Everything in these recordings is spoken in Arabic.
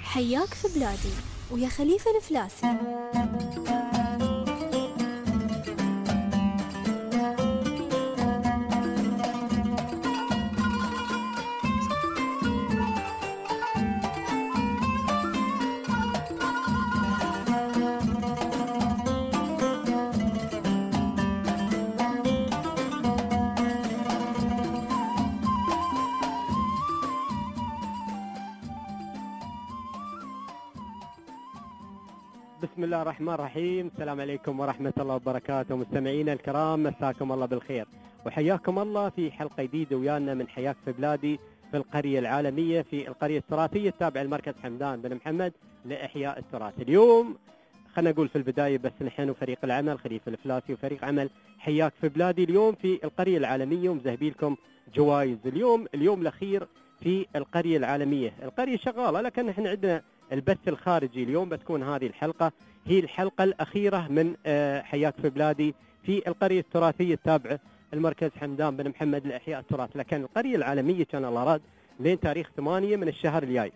حياك في بلادي ويا خليفة الفلاسي. بسم الله الرحمن الرحيم. السلام عليكم ورحمة الله وبركاته. مستمعينا الكرام، مساكم الله بالخير وحياكم الله في حلقة جديدة ويانا من حياك في بلادي في القرية العالمية، في القرية التراثية التابعة لمركز حمدان بن محمد لإحياء التراث. اليوم خلنا نقول في البداية بس نحن وفريق العمل خليفة الفلاسي وفريق عمل حياك في بلادي اليوم في القرية العالمية ومزهبي لكم جوائز. اليوم الأخير في القرية العالمية. القرية شغالة لكن نحن عندنا البث الخارجي. اليوم بتكون هذه الحلقة هي الحلقة الأخيرة من حياك في بلادي في القرية التراثية التابعة المركز حمدان بن محمد لإحياء التراث. لكن القرية العالمية كان الله راد لين تاريخ 8 من الشهر الجاي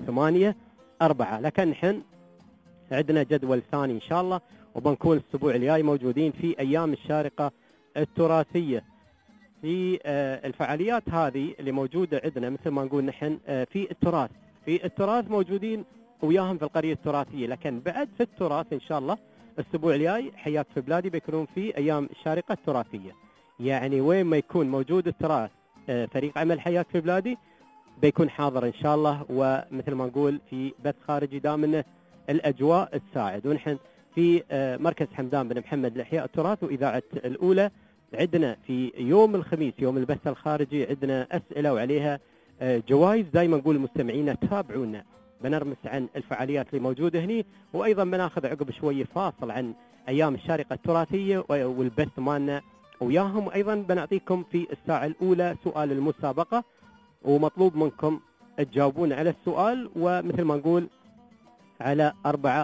8/4. لكن نحن عندنا جدول ثاني إن شاء الله، وبنكون الأسبوع الجاي موجودين في أيام الشارقة التراثية. في الفعاليات هذه اللي موجودة عندنا مثل ما نقول نحن في التراث موجودين وياهم في القرية التراثية. لكن بعد في التراث إن شاء الله الأسبوع الجاي حياك في بلادي بيكونون في أيام الشارقة التراثية. يعني وين ما يكون موجود التراث فريق عمل حياك في بلادي بيكون حاضر إن شاء الله، ومثل ما نقول في بث خارجي دائما الأجواء تساعد. ونحن في مركز حمدان بن محمد لإحياء التراث وإذاعة الأولى عندنا في يوم الخميس يوم البث الخارجي عندنا أسئلة وعليها جوائز. دائما نقول لمستمعينا تابعونا، بنرمس عن الفعاليات اللي موجودة هني، وأيضا بناخذ عقب شوية فاصل عن أيام الشارقة التراثية والبث مالنا وياهم. وأيضا بنعطيكم في الساعة الأولى سؤال المسابقة، ومطلوب منكم تجاوبون على السؤال ومثل ما نقول على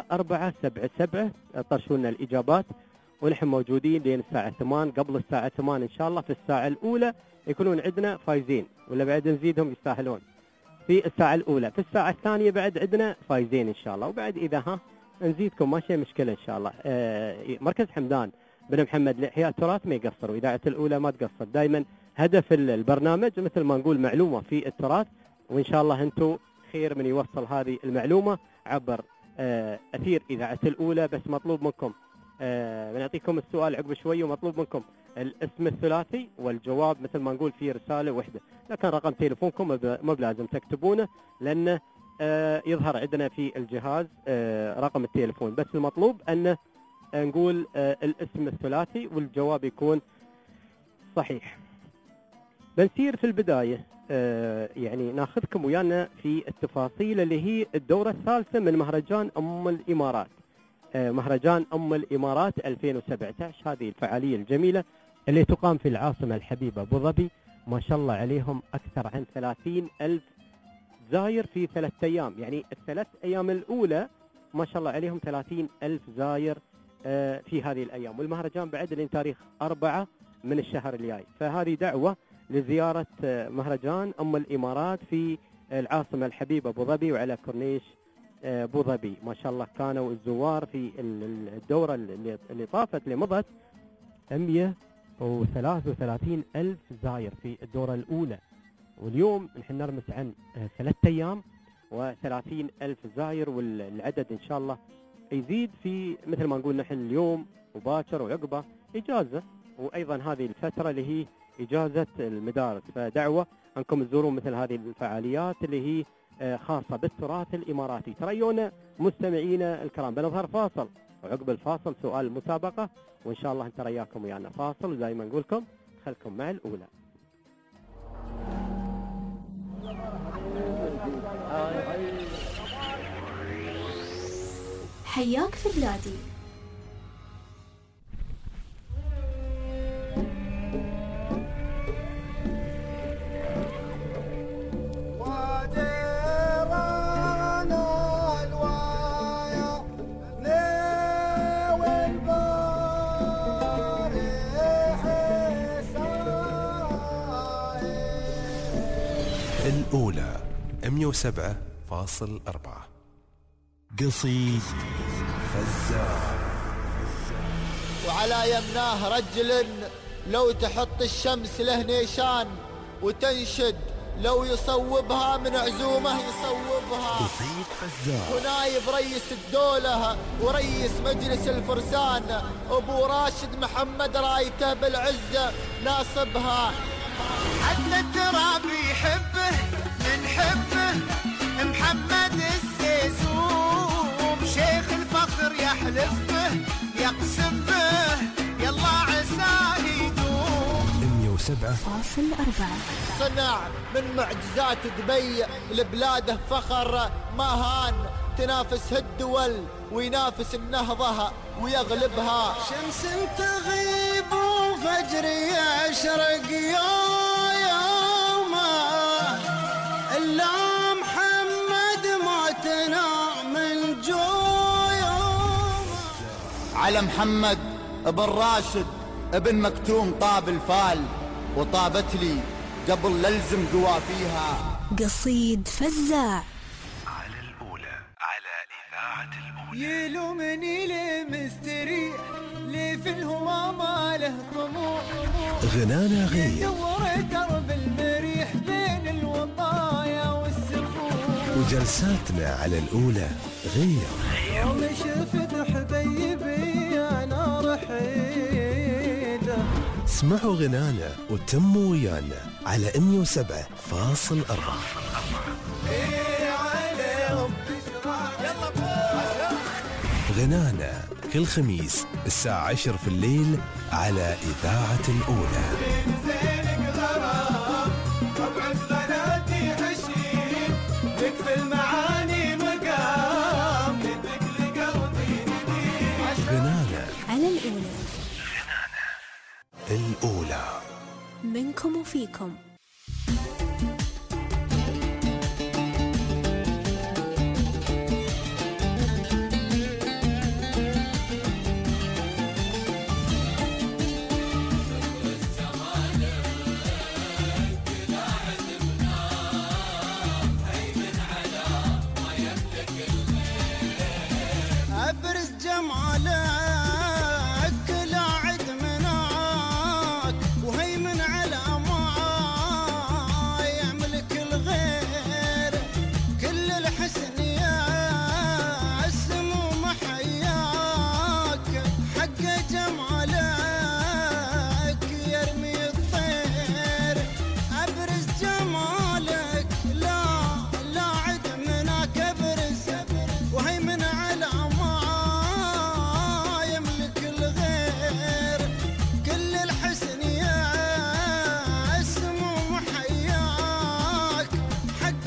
4477 طرشونا الإجابات. ونحن موجودين لين الساعة 8. قبل الساعة 8 إن شاء الله في الساعة الأولى يكونون عندنا فايزين، ولا بعد نزيدهم يستاهلون في الساعة الأولى. في الساعة الثانية بعد عندنا فايزين إن شاء الله، وبعد إذا نزيدكم ما شيء مشكلة إن شاء الله. مركز حمدان بن محمد لإحياء التراث ما يقصر، وإذاعة الأولى ما تقصر. دائما هدف البرنامج مثل ما نقول معلومة في التراث، وإن شاء الله أنتم خير من يوصل هذه المعلومة عبر أثير إذاعة الأولى. بس مطلوب منكم بنعطيكم السؤال عقب شوي، ومطلوب منكم الاسم الثلاثي والجواب مثل ما نقول في رسالة واحدة. لكن رقم تليفونكم مو بلازم تكتبونه لأنه يظهر عندنا في الجهاز رقم التليفون، بس المطلوب أن نقول الاسم الثلاثي والجواب يكون صحيح. بنسير في البداية يعني ناخذكم ويانا في التفاصيل اللي هي الدورة الثالثة من مهرجان أم الإمارات. مهرجان أم الإمارات 2017، هذه الفعالية الجميلة اللي تقام في العاصمة الحبيبة أبو ظبي. ما شاء الله عليهم أكثر عن 30,000 زاير في 3 أيام. يعني ال3 أيام الأولى ما شاء الله عليهم 30,000 زاير في هذه الأيام. والمهرجان بعد لين تاريخ 4 من الشهر الجاي. فهذه دعوة لزيارة مهرجان أم الإمارات في العاصمة الحبيبة أبو ظبي وعلى كورنيش أبو ظبي. ما شاء الله كانوا الزوار في الدورة اللي طافت اللي مضت 133,000 زاير في الدورة الأولى. واليوم نحن نرمس عن 3 أيام و30,000 زاير، والعدد إن شاء الله يزيد في مثل ما نقول نحن اليوم وباكر وعقبة إجازة، وأيضا هذه الفترة اللي هي إجازة المدارس. فدعوة أنكم تزورون مثل هذه الفعاليات اللي هي خاصة بالتراث الإماراتي. تريونا مستمعينا الكرام بنظهر فاصل، وعقب الفاصل سؤال المسابقة، وإن شاء الله انت رياكم ويانا فاصل. زي ما نقولكم خلكم مع الأولى. حياك في بلادي. الأولى 107.4. قصيد فزاع. وعلى يمناه رجل لو تحط الشمس له نيشان وتنشد لو يصوبها من عزومه يصوبها. قصيد فزاع. ونايب رئيس الدولة ورئيس مجلس الفرسان أبو راشد محمد رايته بالعزة ناصبها. حتى التراب يحبه من حبه محمد السيسوم، شيخ الفخر يحلف به يقسم به يلا عساه يدوم. 107.4 صنع من معجزات دبي لبلاده فخر ما هان، تنافس الدول وينافس النهضة ويغلبها. شمس تغيب وفجر يشرق يومه، إلا محمد ما تنام من جويومه. على محمد ابن راشد ابن مكتوم طاب الفال، وطابت لي قبل للزم قوافيها. قصيد فزاع. على الأولى، على إذاعة الأولى. يلومني ليه مستريح، ليه في الهوى ما له طموح. غنانا غير دور درب المريح بين الوطايا والسفوح. وجلساتنا على الأولى غير. يوم شفت حبيبي أنا رحيله. اسمعوا غنانا وتموا ويانا على 107.4. غنانا كل خميس الساعة 10 في الليل على إذاعة الأولى. غنانا على الأولى، الأولى. منكم وفيكم. أبرز جمالك لا عد مناك، وهيمن على ما يملك الغير. كل الحسن يا السمو محياك، حق جمالك يرمي الطير. أبرز جمالك لا عد مناك، أبرز وهيمن على ما يملك الغير. كل الحسن يا السمو محياك، حق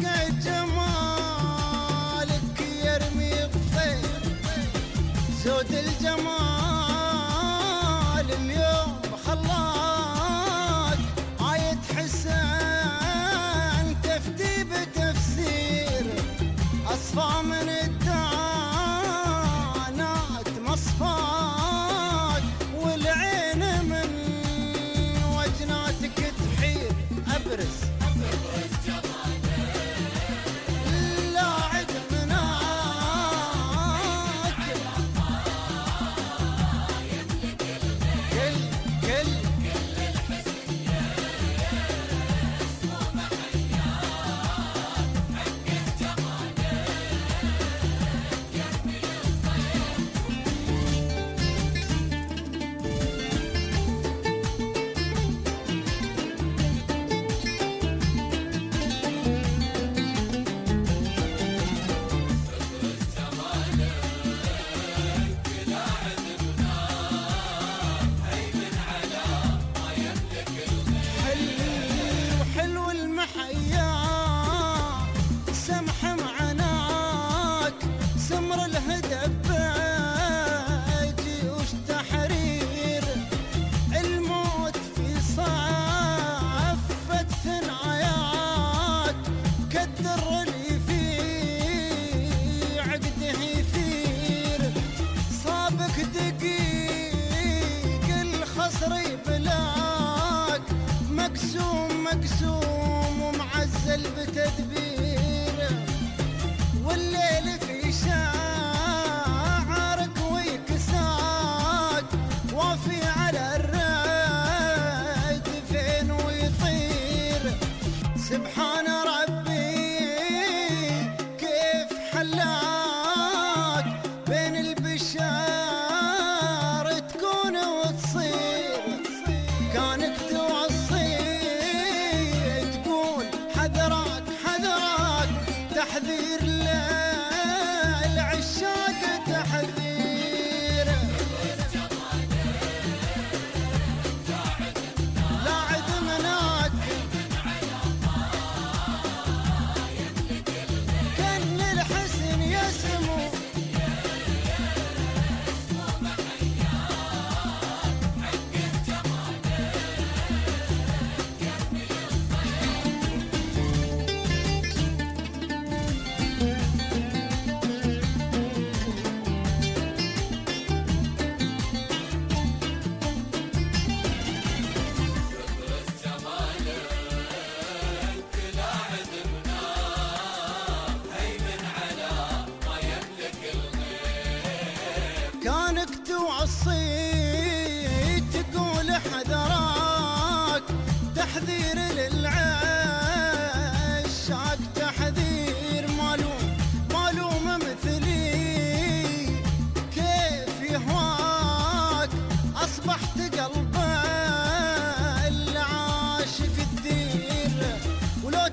جمالك يرمي الطير. زود الجمال اليوم خلاك آية حسن تفتي بتفسير. أصفى من الدانات مصفاك، والعين من وجناتك تحير. أبرز لا عد مناك، كل حلو المحيا سمح معناك. سمر الهدب جيوش تحرير، الموت في صفة ثناياك. كدر اللي في عقده يثير، صابك دقيق الخصر بلاك. مقسوم ومعزل بتدبير، والليل في شام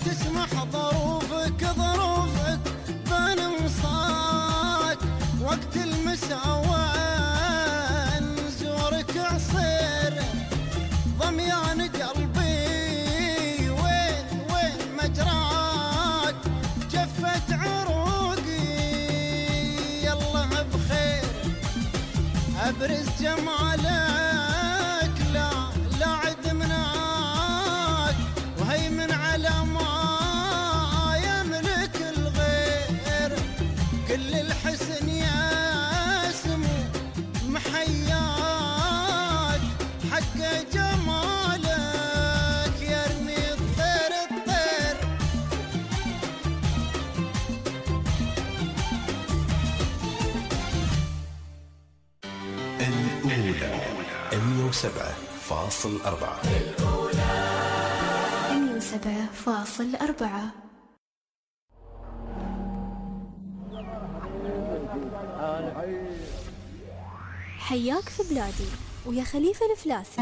تسمح ظروفك ظروفك بنمصاك وقت المساء وين زورك عصير ضميان قلبي وين مجراك جفت عروقي يلا بخير ابرز جمالك لا عد مناك وهيمن على ما يملك الغير كل الحسن يا سمو محياك حق جمالك يرمي الطير الأولى 107.4 107.4. حياك في بلادي ويا خليفة الفلاسي.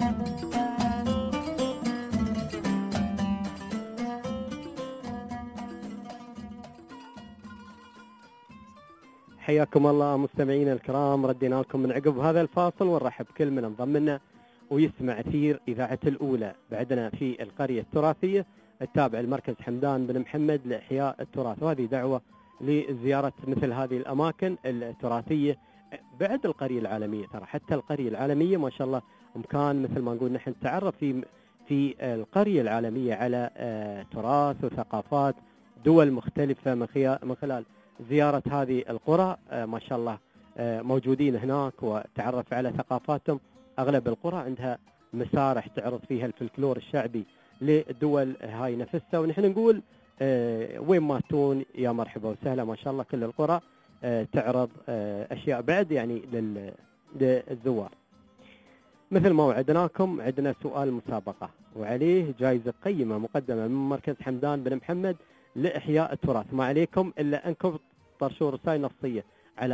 حياكم الله مستمعينا الكرام، ردينا لكم من عقب هذا الفاصل ونرحب كل من انضم لنا ويسمع أثير إذاعة الأولى. بعدنا في القرية التراثية التابع لمركز حمدان بن محمد لإحياء التراث، وهذه دعوة لزيارة مثل هذه الأماكن التراثية. بعد القرية العالمية، ترى حتى القرية العالمية ما شاء الله مكان مثل ما نقول نحن نتعرف في القرية العالمية على تراث وثقافات دول مختلفة من خلال زيارة هذه القرى. ما شاء الله موجودين هناك وتعرف على ثقافاتهم. أغلب القرى عندها مسارح تعرض فيها الفلكلور الشعبي للدول هاي نفسها، ونحن نقول وين ما تكون يا مرحبا وسهلا. ما شاء الله كل القرى تعرض أشياء بعد يعني للزوار. مثل ما وعدناكم عندنا سؤال مسابقة وعليه جائزة قيمة مقدمة من مركز حمدان بن محمد لإحياء التراث. ما عليكم إلا أنكم ترشوا رسائل نصية على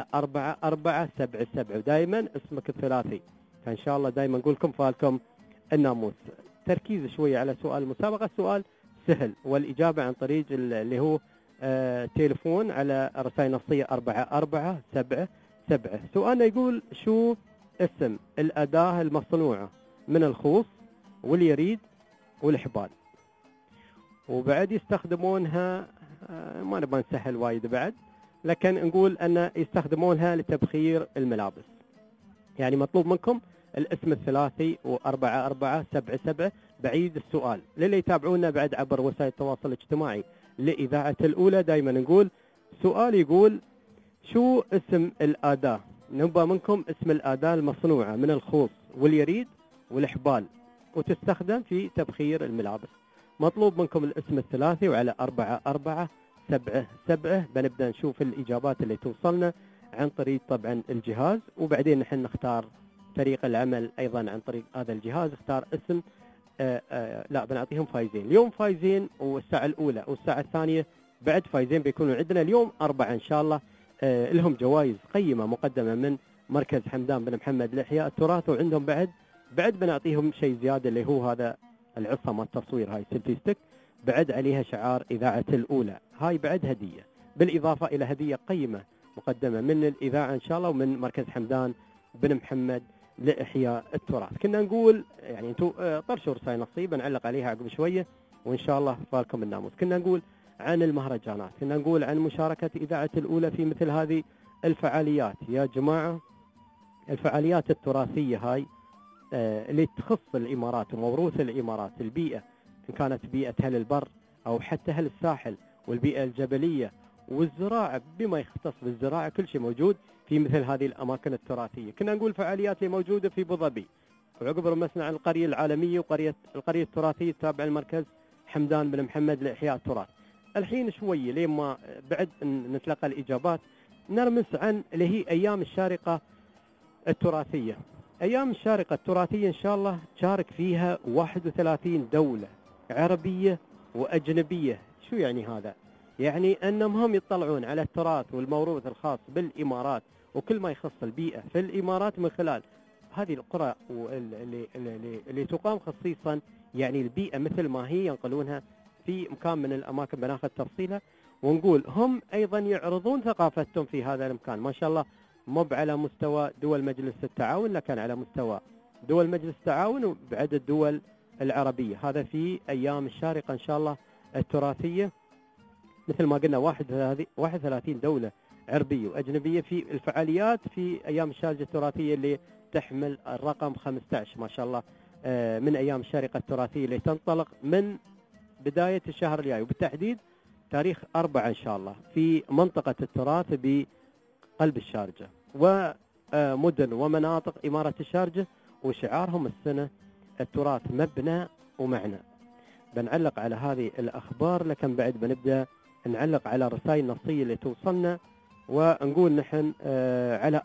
4477 ودائما اسمك الثلاثي، فإن شاء الله دائما نقول لكم فالكم الناموس. تركيز شوية على سؤال المسابقة، السؤال سهل والإجابة عن طريق اللي هو تليفون على رسائل نصية 4477. سؤالنا يقول شو اسم الأداة المصنوعة من الخوص واليريد والحبال، وبعد يستخدمونها ما نبغى نسهل وايد بعد، لكن نقول أن يستخدمونها لتبخير الملابس. يعني مطلوب منكم الاسم الثلاثي و4477. بعيد السؤال للي يتابعونا بعد عبر وسائل التواصل الاجتماعي لإذاعة الأولى، دائما نقول سؤال يقول شو اسم الأداة، نبغى منكم اسم الأداة المصنوعة من الخوص واليريد والحبال وتستخدم في تبخير الملابس. مطلوب منكم الاسم الثلاثي وعلى 4477 بنبدأ نشوف الإجابات اللي توصلنا عن طريق طبعا الجهاز، وبعدين نحن نختار فريق العمل أيضا عن طريق هذا الجهاز اختار اسم. لا بنعطيهم فايزين اليوم، فايزين والساعة الأولى والساعة الثانية بعد فايزين بيكونوا عندنا اليوم 4 إن شاء الله. لهم جوائز قيمة مقدمة من مركز حمدان بن محمد لإحياء التراث، وعندهم بعد بنعطيهم شيء زيادة اللي هو هذا العصا مال التصوير، هاي سيلفي ستيك بعد عليها شعار إذاعة الأولى، هاي بعد هدية بالإضافة إلى هدية قيمة مقدمة من الإذاعة إن شاء الله ومن مركز حمدان بن محمد لإحياء التراث. كنا نقول يعني انتم طرشوا رسائل نصيبة نعلق عليها عقب شوية وإن شاء الله فالكم الناموس. كنا نقول عن المهرجانات، كنا نقول عن مشاركة إذاعة الأولى في مثل هذه الفعاليات. يا جماعة الفعاليات التراثية هاي اللي تخص الإمارات وموروث الإمارات، البيئة إن كانت بيئة أهل البر أو حتى أهل الساحل والبيئة الجبلية والزراعة، بما يختص بالزراعة كل شيء موجود في مثل هذه الأماكن التراثية. كنا نقول فعاليات اللي موجودة في أبو ظبي، وعقب رمسنا عن القرية العالمية القرية التراثية التابعة لمركز حمدان بن محمد لإحياء التراث. الحين شوية لين ما بعد نتلقى الإجابات نرمس عن اللي هي أيام الشارقة التراثية. أيام الشارقة التراثية إن شاء الله تشارك فيها 31 دولة عربية وأجنبية. شو يعني هذا؟ يعني أنهم هم يطلعون على التراث والموروث الخاص بالإمارات وكل ما يخص البيئة في الإمارات من خلال هذه القرى اللي تقام خصيصا يعني البيئة مثل ما هي ينقلونها في مكان من الأماكن بناخذ تفصيلها ونقول هم أيضا يعرضون ثقافتهم في هذا المكان ما شاء الله، مو على مستوى دول مجلس التعاون لكن على مستوى دول مجلس التعاون وبعدد الدول العربية. هذا في أيام الشارقة إن شاء الله التراثية، مثل ما قلنا 31 دولة عربية وأجنبية في الفعاليات في أيام الشارقة التراثية اللي تحمل الرقم 15 ما شاء الله، من أيام الشارقة التراثية اللي تنطلق من بداية الشهر الجاي وبالتحديد تاريخ 4 إن شاء الله في منطقة التراث بقلب الشارقة ومدن ومناطق إمارة الشارقة، وشعارهم السنة التراث مبنى ومعنى. بنعلق على هذه الأخبار لكن بعد بنبدأ نعلق على الرسائل النصية اللي توصلنا ونقول نحن على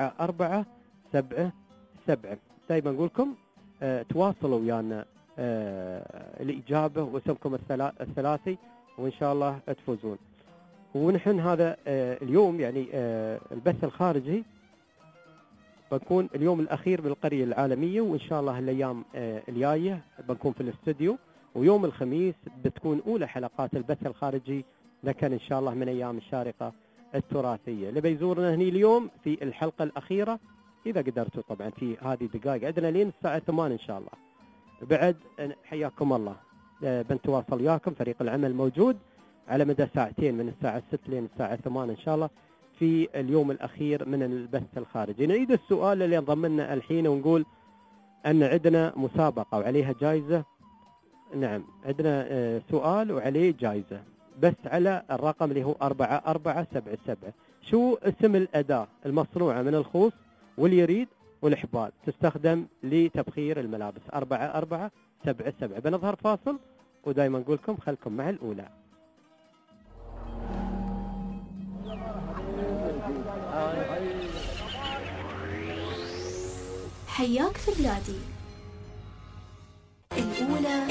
4477. دايما نقول لكم تواصلوا ويانا الإجابة واسمكم الثلاثي وإن شاء الله تفوزون. ونحن هذا اليوم يعني البث الخارجي بنكون اليوم الأخير بالقرية العالمية، وإن شاء الله الأيام الجاية بنكون في الاستوديو، ويوم الخميس بتكون أولى حلقات البث الخارجي لكن إن شاء الله من أيام الشارقة التراثية. اللي بيزورنا هني اليوم في الحلقة الأخيرة إذا قدرتوا طبعا في هذه الدقائق عندنا لين الساعة 8 إن شاء الله. بعد حياكم الله، بنتواصل وياكم، فريق العمل موجود على مدى ساعتين من الساعة 6 لين الساعة 8 إن شاء الله في اليوم الأخير من البث الخارجي. نعيد السؤال اللي انضم لنا الحين ونقول أن عندنا مسابقة وعليها جائزة. نعم عندنا سؤال وعليه جائزة بس على الرقم اللي هو 4477. شو اسم الأداة المصنوعة من الخوص واليريد والحبال تستخدم لتبخير الملابس؟ 4477. بنظهر فاصل ودايما نقول لكم خلكم مع الأولى. حياك في بلادي الأولى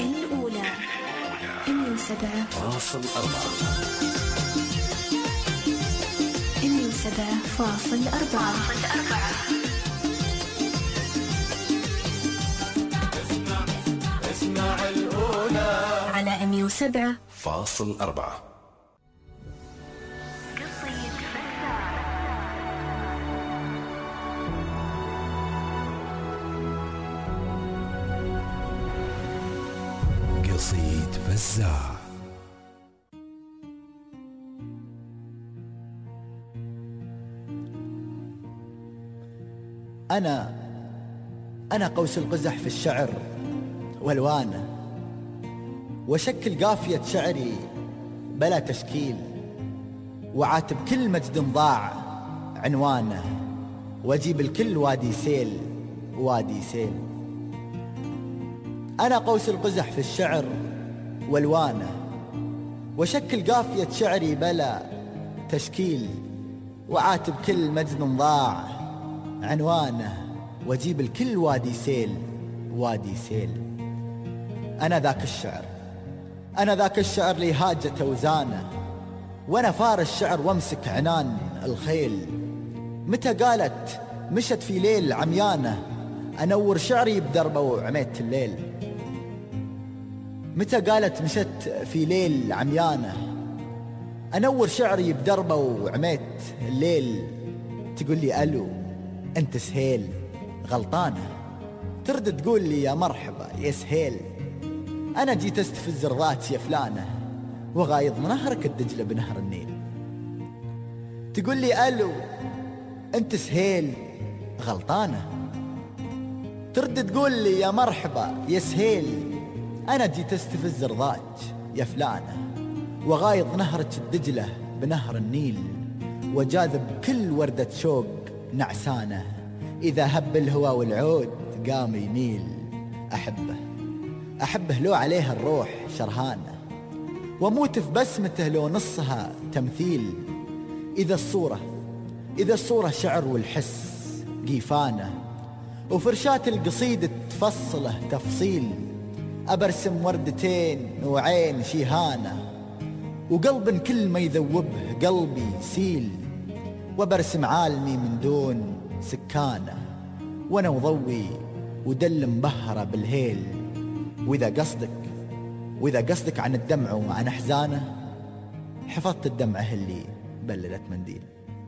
107.4 اسمع الأولى على 107.4. قصيد فزاع. أنا قوس القزح في الشعر والوانه، وشكل قافية شعري بلا تشكيل، وعاتب كل مجد ضاع عنوانه، واجيب الكل وادي سيل وادي سيل. أنا قوس القزح في الشعر والوانه، وشكل قافية شعري بلا تشكيل، وعاتب كل مجد ضاع عنوانه، واجيب الكل وادي سيل وادي سيل. أنا ذاك الشعر لي هاجة وزانه، وأنا فار الشعر وامسك عنان الخيل. متى قالت مشت في ليل عميانه، أنور شعري بدربه وعميت الليل. متى قالت مشت في ليل عميانه، أنور شعري بدربه وعميت الليل. تقول لي ألو أنت سهيل، غلطانة. ترد تقول لي يا مرحبا يا سهيل، أنا جيت استفز رضات يا فلانة، وغايض منهرك الدجلة بنهر النيل. تقول لي ألو أنت سهيل، غلطانة. ترد تقول لي يا مرحبا يا سهيل، أنا جيت استفز رضاك يا فلانة، وغايض نهرك الدجلة بنهر النيل، وجاذب كل وردة شوق نعسانة. إذا هب الهوى والعود قام يميل، أحبه لو عليها الروح شرهانة، وموت في بسمته لو نصها تمثيل. إذا الصورة شعر والحس قيفانة، وفرشات القصيدة تفصله تفصيل. أبرسم وردتين وعين شيهانة، وقلب كل ما يذوبه قلبي سيل. وبرسم عالمي من دون سكانة، وانا وضوي ودل مبهرة بالهيل. وإذا قصدك عن الدمع وعن أحزانه، حفظت الدمعة اللي بللت منديل.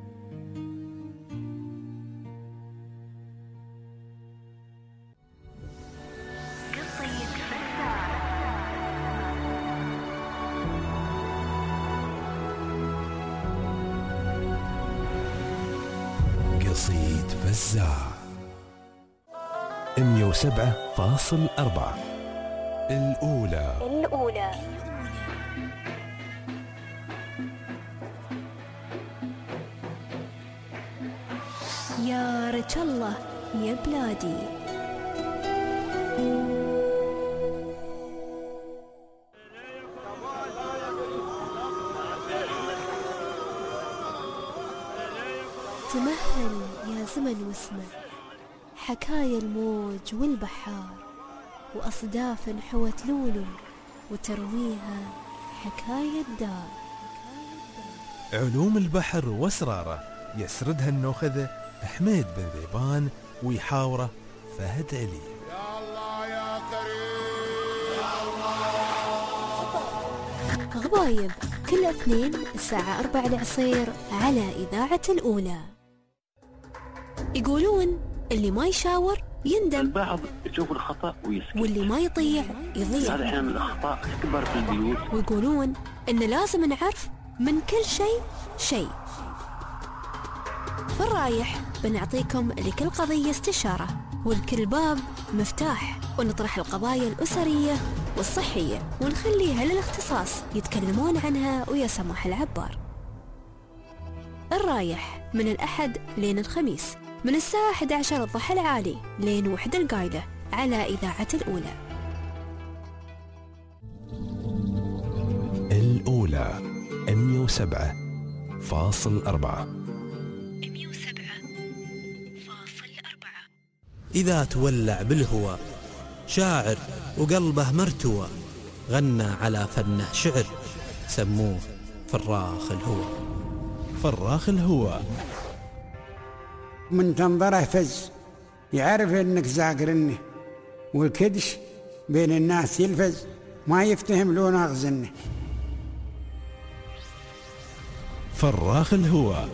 قصيد فزاع 107.4 الأولى. يا رج الله يا بلادي، تمهل يا زمن واسمع حكايا الموج والبحار، وأصداف حوت لولو وترويها حكاية دار. علوم البحر واسراره يسردها النوخذة حميد بن ذيبان، ويحاوره فهد علي. يا الله يا كريم. غبايب كل اثنين الساعة 4 العصير على إذاعة الأولى. يقولون اللي ما يشاور يندم، البعض يشوف الخطأ ويسكت، واللي ما يطيع يضيع. هذا أحيانا الأخطاء تكبر في البيوت. ويقولون إن لازم نعرف من كل شيء. في الرايح بنعطيكم لكل قضية استشارة، ولكل باب مفتاح، ونطرح القضايا الأسرية والصحية، ونخليها للاختصاص يتكلمون عنها ويا سماح العبار. الرايح من الأحد لين الخميس من الساعة 11 الضحى العالي لين 1 القايلة على إذاعة الأولى. الأولى 107.4. إذا تولع بالهوى شاعر وقلبه مرتوى، غنى على فنه شعر سموه فراخ الهوى. فراخ الهوى من تنظره فز، يعرف انك زاقرني، والكدش بين الناس يلفز، ما يفتهم لون اغزنه. فراخ الهوى.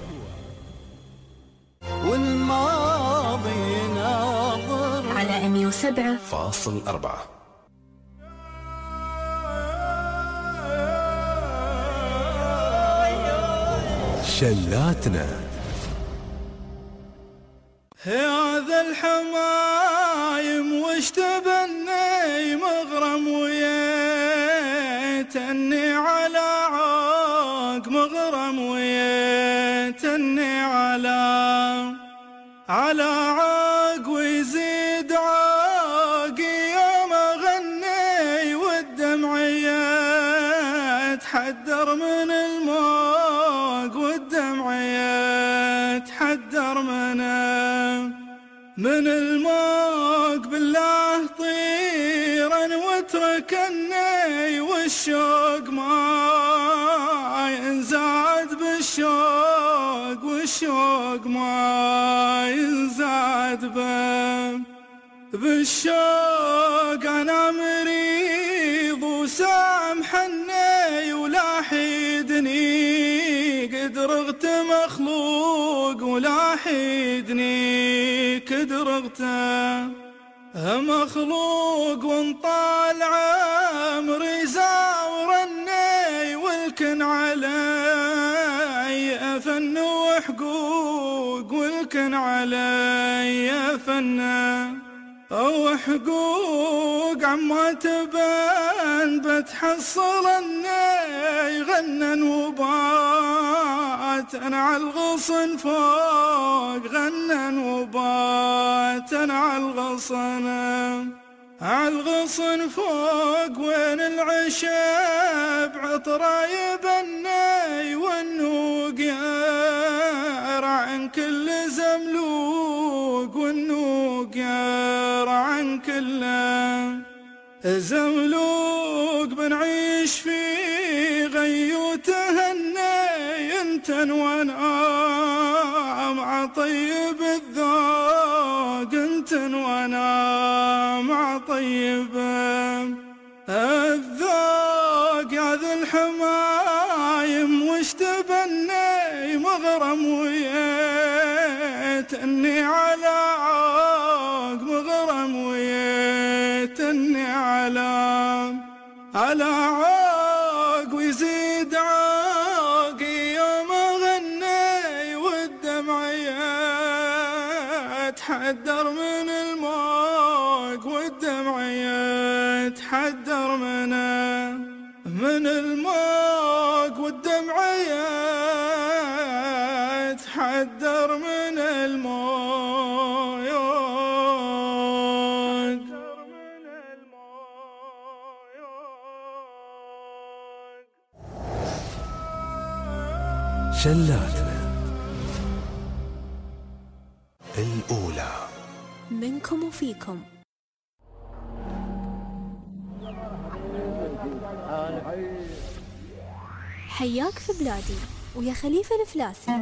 والماضي ناظر على 107.4. شلاتنا. هذا الحمايم وش تبني مغرم ويتني على عاق، مغرم ويتني على عاق، ويزيد عاقي يوم غني، والدمعية تحدر من الموق، والدمعية تحدر من الموق. بالله طيرا واتركني، والشوق ما ينزاد بالشوق، والشوق ما ينزاد بالشوق. أنا مريض وسامحني ولا حيدني، قد رغت مخلوق ولا حيدني، قد رغت مخلوق. وانطال عمري زاورني، والكن علي فن وحقوق، والكن علي فن وحقوق. عما تبان بتحصلني، غنن وبات انا على الغصن فوق، غنن وبات انا على الغصن فوق. وين العشب عطره يبني، والنوق يرى عن كل زملوق، والنوق يرى عن كل زملوق. بنعيش في غيوته الني، انتن وانا مع طيب الذوق، انتن وانا مع طيب الذوق. الحمايم وش تبني مغرم ويتني على عاق مغرم ويتني على عاق ويزيد عاقي يوم غني والدمع يتحدر من الموج والدمع يتحدر من الموج والدمع يتحدر من الموج. شلاتنا الأولى منكم وفيكم. حياك في بلادي ويا خليفة الفلاسي.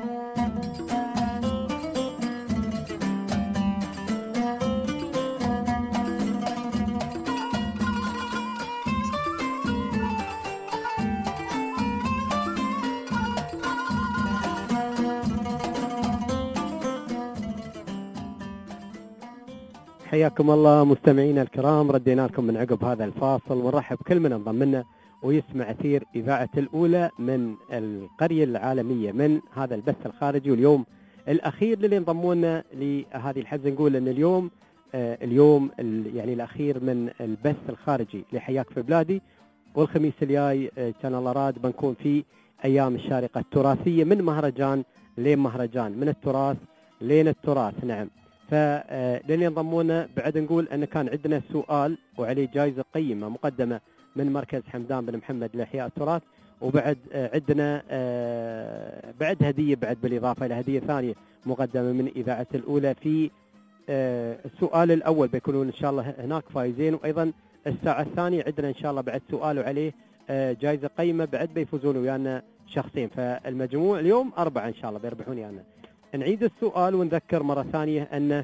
حياكم الله مستمعينا الكرام، ردينا لكم من عقب هذا الفاصل ونرحب كل من انضم لنا ويسمع أثير إذاعة الأولى من القرية العالمية من هذا البث الخارجي. واليوم الأخير للي انضمونا لهذه الحزة، نقول أن اليوم يعني الأخير من البث الخارجي لحياك في بلادي، والخميس الجاي كان الله راد بنكون في أيام الشارقة التراثية من مهرجان لين مهرجان، من التراث لين التراث. نعم، فللي انضمونا بعد نقول أن كان عندنا سؤال وعليه جائزة قيمة مقدمة من مركز حمدان بن محمد لإحياء التراث، وبعد عندنا بعد هدية، بعد بالإضافة إلى هدية ثانية مقدمة من إذاعة الأولى. في السؤال الأول بيكونون إن شاء الله هناك فايزين، وأيضا الساعة الثانية عندنا إن شاء الله بعد سؤال وعليه جائزة قيمة بعد بيفوزون ويانا شخصين، فالمجموع اليوم 4 إن شاء الله بيربحون ويانا. نعيد السؤال ونذكر مرة ثانية أن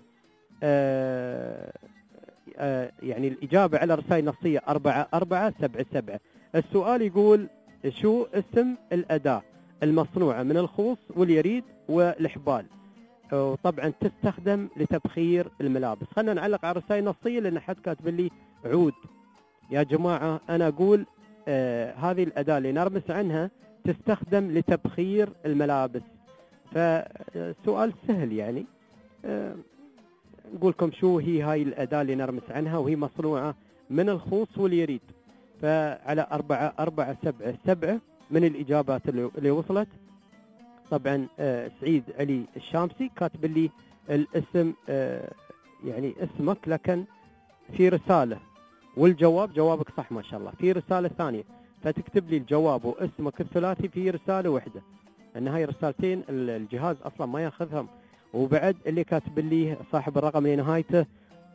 يعني الإجابة على رسائل نصية 4477. السؤال يقول: شو اسم الأداة المصنوعة من الخوص واليريد والحبال وطبعا تستخدم لتبخير الملابس؟ خلنا نعلق على رسائل نصية لأن حد كاتب لي عود. يا جماعة أنا أقول هذه الأداة اللي نرمس عنها تستخدم لتبخير الملابس، فسؤال سهل يعني. نقول لكم شو هي هاي الأداة اللي نرمس عنها، وهي مصنوعة من الخوص واليريد. فعلى 4477 من الإجابات اللي وصلت. طبعا سعيد علي الشامسي كاتب لي الاسم، يعني اسمك لكن في رسالة، والجواب جوابك صح ما شاء الله، في رسالة ثانية، فتكتب لي الجواب واسمك الثلاثي في رسالة واحدة، ان هاي رسالتين الجهاز اصلا ما ياخذهم. وبعد اللي كاتب لي صاحب الرقم اللي نهايته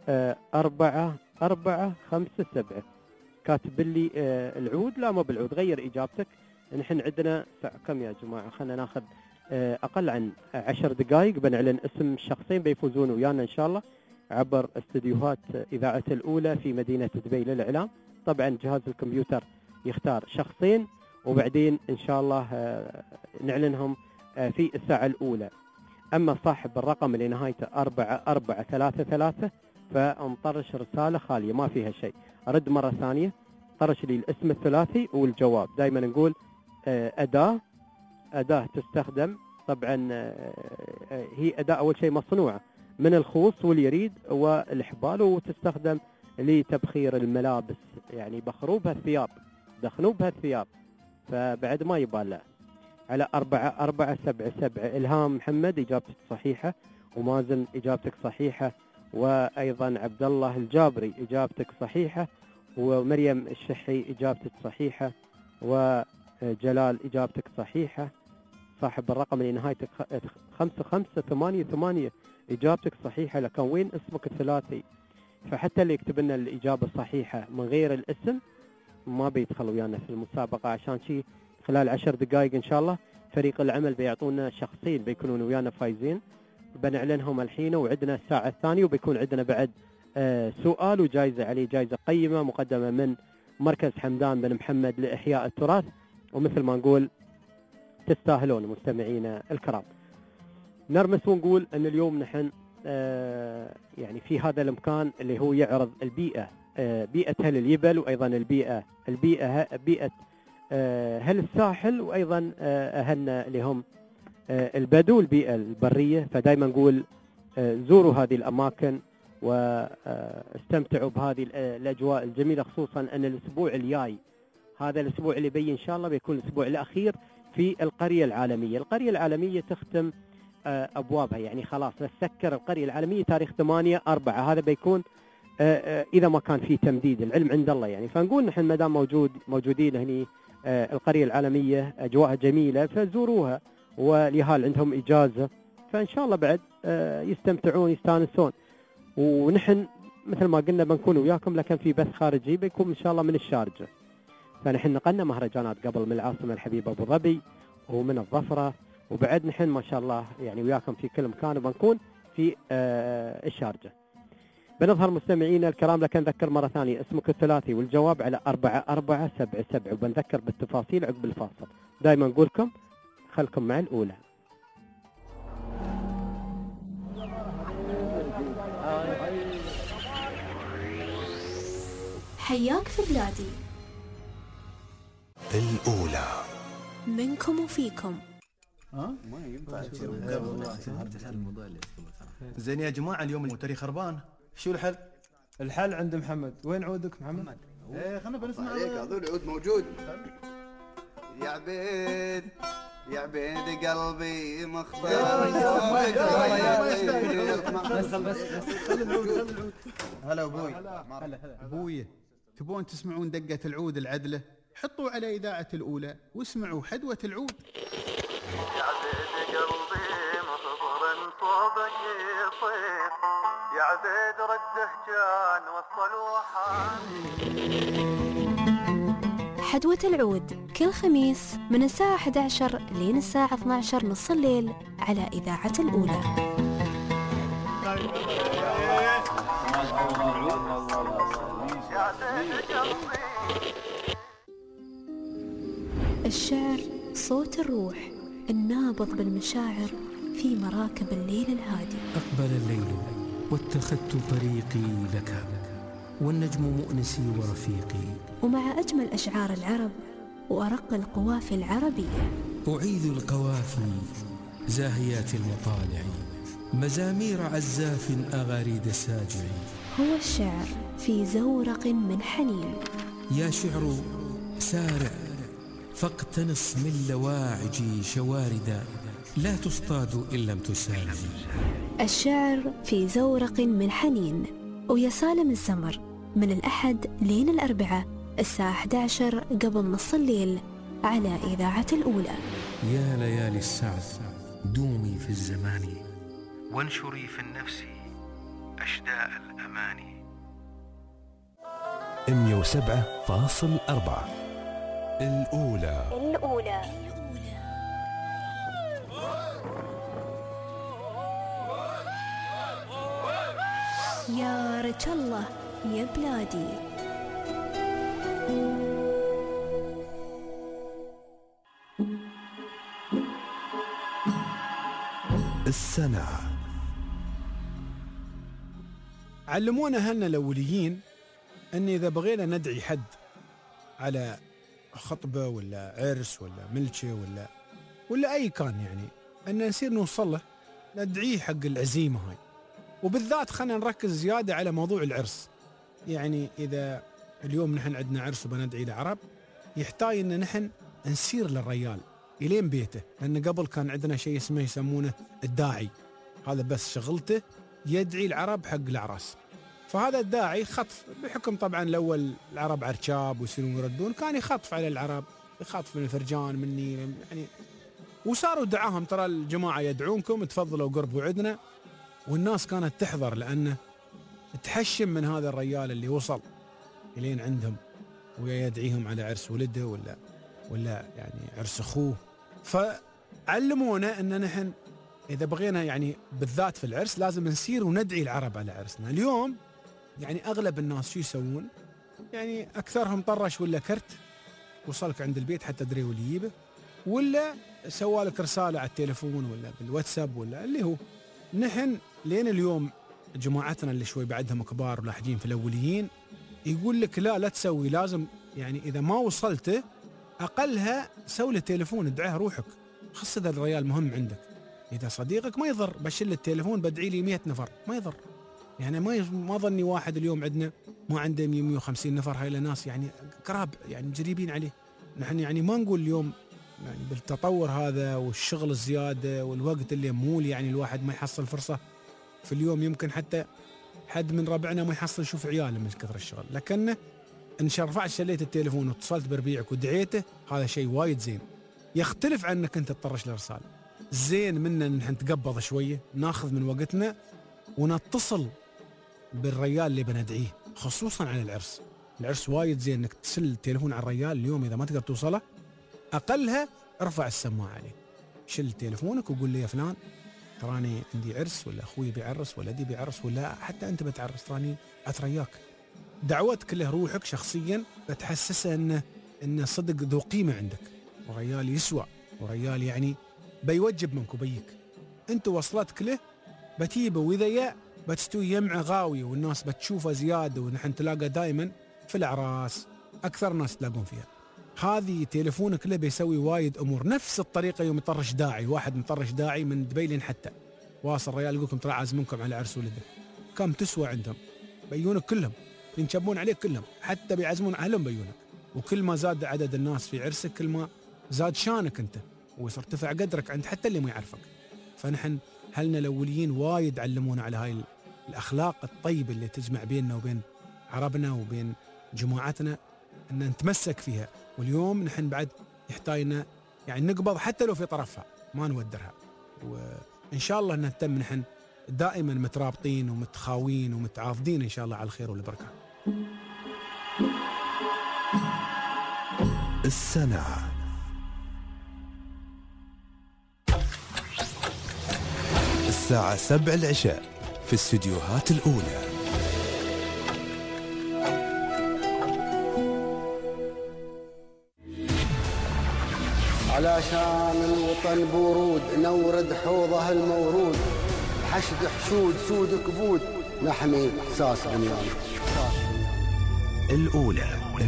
4457 كاتب لي العود. لا مو بالعود، غير اجابتك. نحن عندنا كم يا جماعه؟ خلينا ناخذ اقل عن 10 دقائق بنعلن اسم الشخصين بيفوزون ويانا ان شاء الله عبر استديوهات اذاعه الاولى في مدينه دبي للاعلام. طبعا جهاز الكمبيوتر يختار شخصين وبعدين ان شاء الله نعلنهم في الساعه الاولى. اما صاحب الرقم اللي نهايته 4433 فانطرش رساله خاليه ما فيها شيء. ارد مره ثانيه، طرش لي الاسم الثلاثي والجواب. دائما نقول اداه تستخدم، طبعا هي اداه اول شيء مصنوعه من الخوص واليريد والحبال، وتستخدم لتبخير الملابس، يعني بخروا بها الثياب، دخنوا بها الثياب، فبعد ما يبالع. على 4477 إلهام محمد إجابتك صحيحة، ومازن إجابتك صحيحة، وأيضا عبد الله الجابري إجابتك صحيحة، ومريم الشحي إجابتك صحيحة، وجلال إجابتك صحيحة. صاحب الرقم اللي نهايته 5588 إجابتك صحيحة، لكن وين اسمك الثلاثي؟ فحتى اللي يكتب لنا الإجابة الصحيحة من غير الاسم ما بيدخل ويانا في المسابقة. عشان شيء خلال 10 دقائق إن شاء الله فريق العمل بيعطونا شخصين بيكونون ويانا فايزين، بنعلنهم الحين. وعندنا الساعة الثانية وبيكون عندنا بعد سؤال وجائزة عليه، جائزة قيمة مقدمة من مركز حمدان بن محمد لإحياء التراث. ومثل ما نقول تستاهلون مستمعينا الكرام. نرمس ونقول أن اليوم نحن يعني في هذا المكان اللي هو يعرض البيئة، بيئة أهل اليبل، وأيضا بيئة أهل الساحل، وأيضا أهلنا اللي هم البدو، البيئة البرية. فدائما نقول زوروا هذه الأماكن واستمتعوا بهذه الأجواء الجميلة، خصوصا أن الأسبوع الجاي، هذا الأسبوع اللي بي إن شاء الله بيكون الأسبوع الأخير في القرية العالمية. القرية العالمية تختم أبوابها، يعني خلاص نسكر القرية العالمية تاريخ 8/4. هذا بيكون إذا ما كان في تمديد، العلم عند الله يعني. فنقول نحن ما دام موجودين هني القرية العالمية أجواءها جميلة، فزوروها، واليهال عندهم إجازة، فإن شاء الله بعد يستمتعون يستانسون. ونحن مثل ما قلنا بنكون وياكم، لكن في بث خارجي بيكون إن شاء الله من الشارجة. فنحن نقلنا مهرجانات قبل من العاصمة الحبيبة أبو ظبي ومن الظفرة، وبعد نحن ما شاء الله يعني وياكم في كل مكان، وبنكون في الشارجة. بنظهر مستمعينا الكرام، لكن نذكر مرة ثانية اسمك الثلاثي والجواب على 4477، وبنذكر بالتفاصيل عقب الفاصل. دائما نقولكم خلكم مع الأولى. حياك في بلادي، الأولى منكم وفيكم. ما ينفع زين يا جماعة، اليوم الموتري خربان، شو الحل؟ الحل عند محمد. وين عودك محمد؟ ايه خلنا بنسمع عليك، اظن العود موجود. يا عبيد يا عبيد قلبي مختار. بس هلا ابوي. ابوي تبون تسمعون دقة العود العدلة؟ حطوا على إذاعة الأولى واسمعوا حدوة العود. يا عبيد قلبي مخبر صوبك يصير، يا عبيد رده كان وصل وحان. حدوة العود كل خميس من الساعة 11 لين الساعة 12 نص الليل على إذاعة الأولى. الشعر صوت الروح النابض بالمشاعر في مراكب الليل الهادي. أقبل الليل واتخذت طريقي لك، والنجم مؤنسي ورفيقي، ومع أجمل أشعار العرب وأرق القوافي العربية. أعيذ القوافي زاهيات المطالع، مزامير عزاف أغاريد ساجع. هو الشعر في زورق من حنين. يا شعر سارع فاقتنص من لواعج شواردا، لا تصطاد إن لم تسالم. الشعر في زورق من حنين، ويا سالم الزمر من الأحد لين الأربعاء الساعة 11 قبل نص الليل على إذاعة الأولى. يا ليالي السعد دومي في الزمان، وانشري في النفس أشداء الأماني. 107.4 الأولى. يا رجل الله يا بلادي. السنة. علمونا أهلنا الأوليين أن إذا بغينا ندعي حد على خطبة ولا عرس ولا ملكة ولا أي كان، يعني أن نصير نوصل له ندعيه حق العزيمة هاي. وبالذات خلنا نركز زيادة على موضوع العرس. يعني إذا اليوم نحن عندنا عرس وبندعي العرب، يحتاج أن نحن نسير للريال إلين بيته، لأن قبل كان عندنا شيء اسمه يسمونه الداعي، هذا بس شغلته يدعي العرب حق العراس. فهذا الداعي خطف، بحكم طبعا الأول العرب عرشاب ويصيرون يردون، كان يخطف على العرب، يخطف من الفرجان من النيل يعني. وصاروا دعاهم ترى الجماعة يدعونكم، تفضلوا قربوا عندنا. والناس كانت تحضر لأنه تحشم من هذا الرجال اللي وصل إلين عندهم ويدعيهم على عرس ولده ولا يعني عرس أخوه. فعلمونا أن نحن إذا بغينا يعني بالذات في العرس لازم نسير وندعي العرب على عرسنا. اليوم يعني أغلب الناس شو يسوون؟ يعني أكثرهم طرش ولا كرت وصلك عند البيت حتى تدري واللي يجيبه، ولا سوالك رسالة على التليفون ولا بالواتساب ولا اللي هو. نحن لين اليوم جماعتنا اللي شوي بعدهم كبار ولاحجين في الأوليين يقول لك لا تسوي، لازم يعني إذا ما وصلته أقلها سوي له تليفون ادعيه روحك، خص إذا الريال مهم عندك. إذا صديقك ما يضر بشيل التليفون بدعي لي 100 نفر ما يضر. يعني ما ظني واحد اليوم عندنا ما عنده 150 نفر، هاي ناس يعني قراب يعني جريبين عليه. نحن يعني ما نقول اليوم يعني بالتطور هذا والشغل الزيادة والوقت اللي مول يعني الواحد ما يحصل فرصة في اليوم، يمكن حتى حد من ربعنا ما يحصل يشوف عياله من كثر الشغل. لكن إن رفعت شليت التليفون واتصلت بربيعك ودعيته هذا شيء وايد زين، يختلف عن انك انت تطرش لرسالة. زين منا ان نحن نتقبض شوية، ناخذ من وقتنا ونتصل بالريال اللي بندعيه، خصوصا على العرس. العرس وايد زين انك تسل التليفون على الريال اليوم، اذا ما تقدر توصله اقلها ارفع السماعة عليه، شل تليفونك وقول لي يا فلان تراني عندي عرس، ولا اخوي بيعرس، ولا دي بيعرس، ولا حتى انت بتعرس، تراني اترياك. دعوتك له روحك شخصيا بتحسسه انه صدق ذو قيمة عندك، وريال يسوى، وريال يعني بيوجب منك وبيك. انت وصلتك له بتيبه، واذا بتستوي يمعه غاوي والناس بتشوفه زيادة. ونحن تلاقى دائما في الأعراس أكثر ناس تلاقون فيها هذه تليفونك له بيسوي وايد أمور. نفس الطريقة يوم يطرش داعي، واحد مطرش داعي من دبي لين حتى واصل ريال يقولكم ترى عازمكم على عرس ولده، كم تسوى عندهم؟ بيونك كلهم، ينشبون عليك كلهم، حتى بيعزمون أهلهم بيونك. وكل ما زاد عدد الناس في عرسك كل ما زاد شانك أنت ويرتفع قدرك عند حتى اللي ما يعرفك. فنحن هلنا الأوليين وايد علمونا على هاي الأخلاق الطيبة اللي تجمع بيننا وبين عربنا وبين جماعتنا، أن نتمسك فيها. واليوم نحن بعد يحتاجنا يعني نقبض حتى لو في طرفها ما نودرها. وإن شاء الله نهتم نحن دائما مترابطين ومتخاوين ومتعاضدين إن شاء الله على الخير والبركة. السنة الساعة 7 العشاء في الاستديوهات الأولى. علشان الوطن بورود نورد حوضه المورود، حشد حشود سود كبود نحمي ساس بنيان. الأولى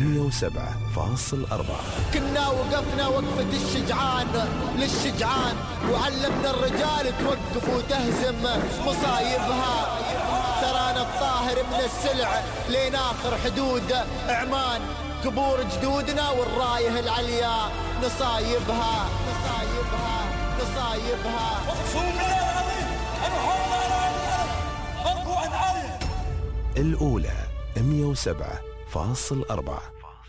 107.4. كنا وقفنا وقفة الشجعان للشجعان، وعلمنا الرجال توقف وتهزم مصايبها. ترانا الطاهر من السلع لين آخر حدود عمان، قبور جدودنا والرايه العليا نصايبها نصايبها نصايبها. الأولى 107.4.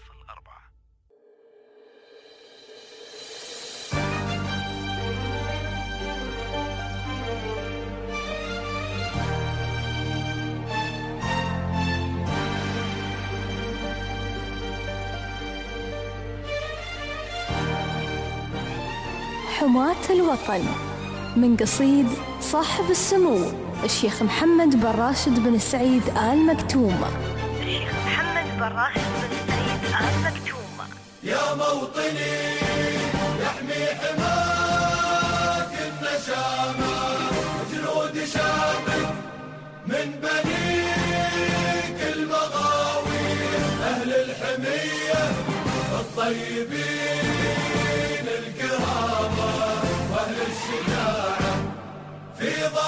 حماة الوطن من قصيد صاحب السمو الشيخ محمد بن راشد بن سعيد آل مكتوم. الشيخ محمد بن راشد بن سعيد آل مكتوم. يا موطني يحمي حماك النشامة، جنود شامك من بنيك المغاوي، أهل الحمية الطيبين الكرامة، وأهل الشجاعة في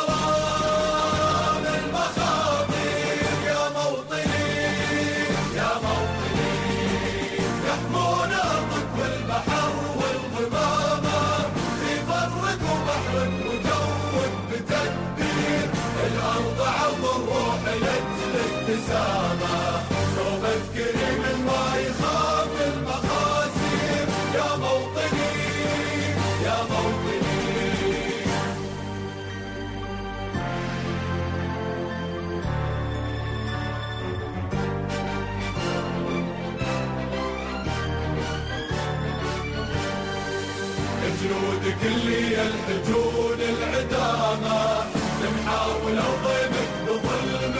ظلام المخاضر. يا موطني يا موطني يحمون أرضك والبحر والغمامة، في برك وبحرك وجوك بتدبير، الأرض عرض الروح لأجل ابتسامة، صوبة كريم ما يخاف المخاسر. يا موطني يا موطني. جنودك اللي يلحجون العدامة، نحاول نضيمك بظلم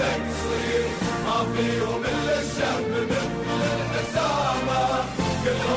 وتقصير، ما فيهم إلا الشهم مثل الحسامة، كل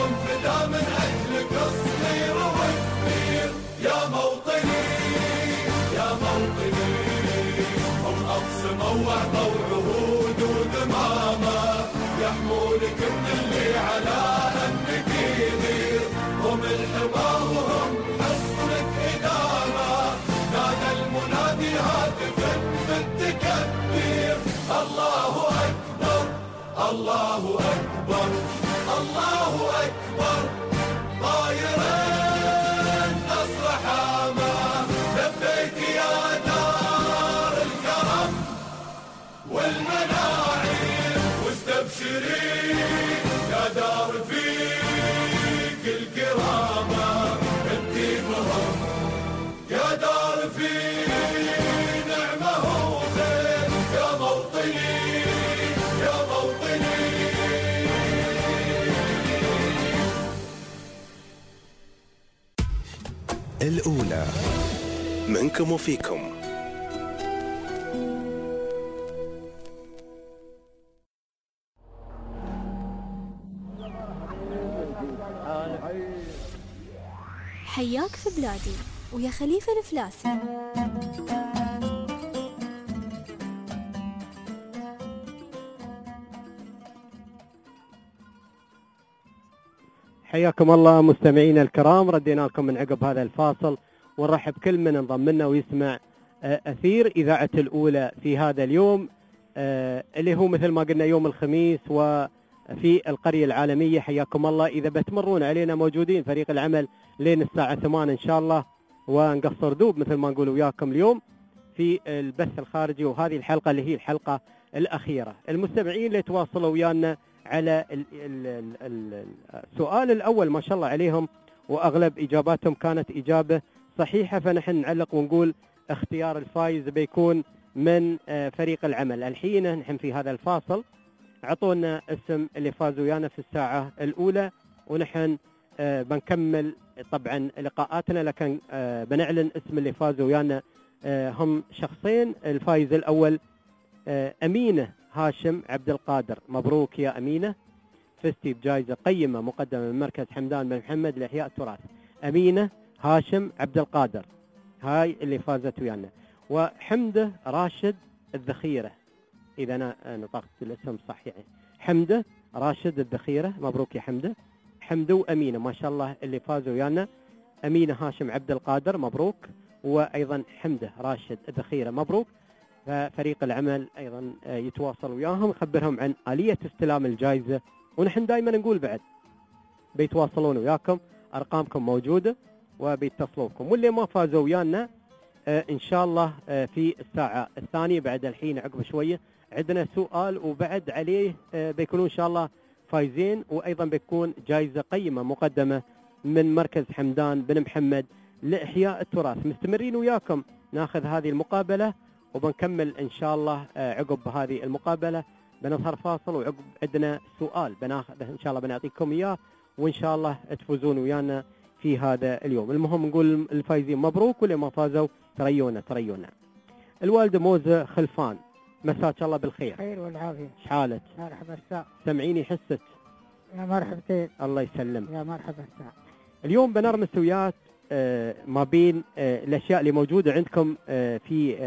لا من أجلك صغير وكبير يا موطني يا موطني. هم أقسموا وعظوا عهود ودمامة يحمونك من اللي على أنك يغير. هم الحمى وهم حصنك إدامة نادى المنادي هاتفا بالتكبير. الله أكبر الله أكبر الله أكبر. طايرا نصر حامى لبيك يا دار الكرم والمناعم واستبشري يا دار فيك الكرامة انتي فهم يا دار في نعمة وخير يا موطني يا موطني. الأولى منكم وفيكم. حياك في بلادي ويا خليفة الفلاسي. حياكم الله مستمعينا الكرام، ردينا لكم من عقب هذا الفاصل ونرحب كل من انضم لنا ويسمع أثير إذاعة الأولى في هذا اليوم اللي هو مثل ما قلنا يوم الخميس وفي القرية العالمية. حياكم الله. إذا بتمرون علينا موجودين فريق العمل لين الساعة 8 إن شاء الله، ونقصر دوب مثل ما نقول وياكم اليوم في البث الخارجي، وهذه الحلقة اللي هي الحلقة الأخيرة. المستمعين اللي تواصلوا ويانا على السؤال الأول ما شاء الله عليهم وأغلب إجاباتهم كانت إجابة صحيحة، فنحن نعلق ونقول اختيار الفائز بيكون من فريق العمل. الحين نحن في هذا الفاصل عطونا اسم اللي فازوا ويانا في الساعة الأولى، ونحن بنكمل طبعا لقاءاتنا، لكن بنعلن اسم اللي فازوا ويانا. هم شخصين. الفائز الأول أمينة هاشم عبد القادر، مبروك يا أمينة، فزتي بجائزة قيمة مقدمة من مركز حمدان بن محمد لإحياء التراث. أمينة هاشم عبد القادر هاي اللي فازت ويانا. وحمدة راشد الذخيرة، إذا أنا نطقت الاسم صح يعني، حمدة راشد الذخيرة، مبروك يا حمدة. حمدة وأمينة ما شاء الله اللي فازوا ويانا. أمينة هاشم عبد القادر مبروك، وأيضا حمدة راشد الذخيرة مبروك. ففريق العمل أيضا يتواصل وياهم يخبرهم عن آلية استلام الجائزة، ونحن دائما نقول بعد بيتواصلون وياكم، أرقامكم موجودة وبيتصلوا بكم. واللي ما فازوا ويانا إن شاء الله في الساعة الثانية بعد الحين عقب شوية عندنا سؤال وبعد عليه بيكونوا إن شاء الله فايزين، وأيضا بيكون جائزة قيمة مقدمة من مركز حمدان بن محمد لإحياء التراث. مستمرين وياكم ناخذ هذه المقابلة وبنكمل إن شاء الله عقب هذه المقابلة بنظهر فاصل، وعقب عندنا سؤال بناخذه إن شاء الله بنعطيكم إياه، وإن شاء الله تفوزون ويانا في هذا اليوم. المهم نقول الفايزين مبروك، واللي ما فازوا تريونا. الوالدة موزة خلفان، مساك الله بالخير. خير والعافية. شحالك؟ مرحبا الساعة. سمعيني حست. يا مرحبتين. الله يسلم. يا مرحبا الساعة. اليوم بنرمس وياك ما بين الأشياء اللي موجودة عندكم في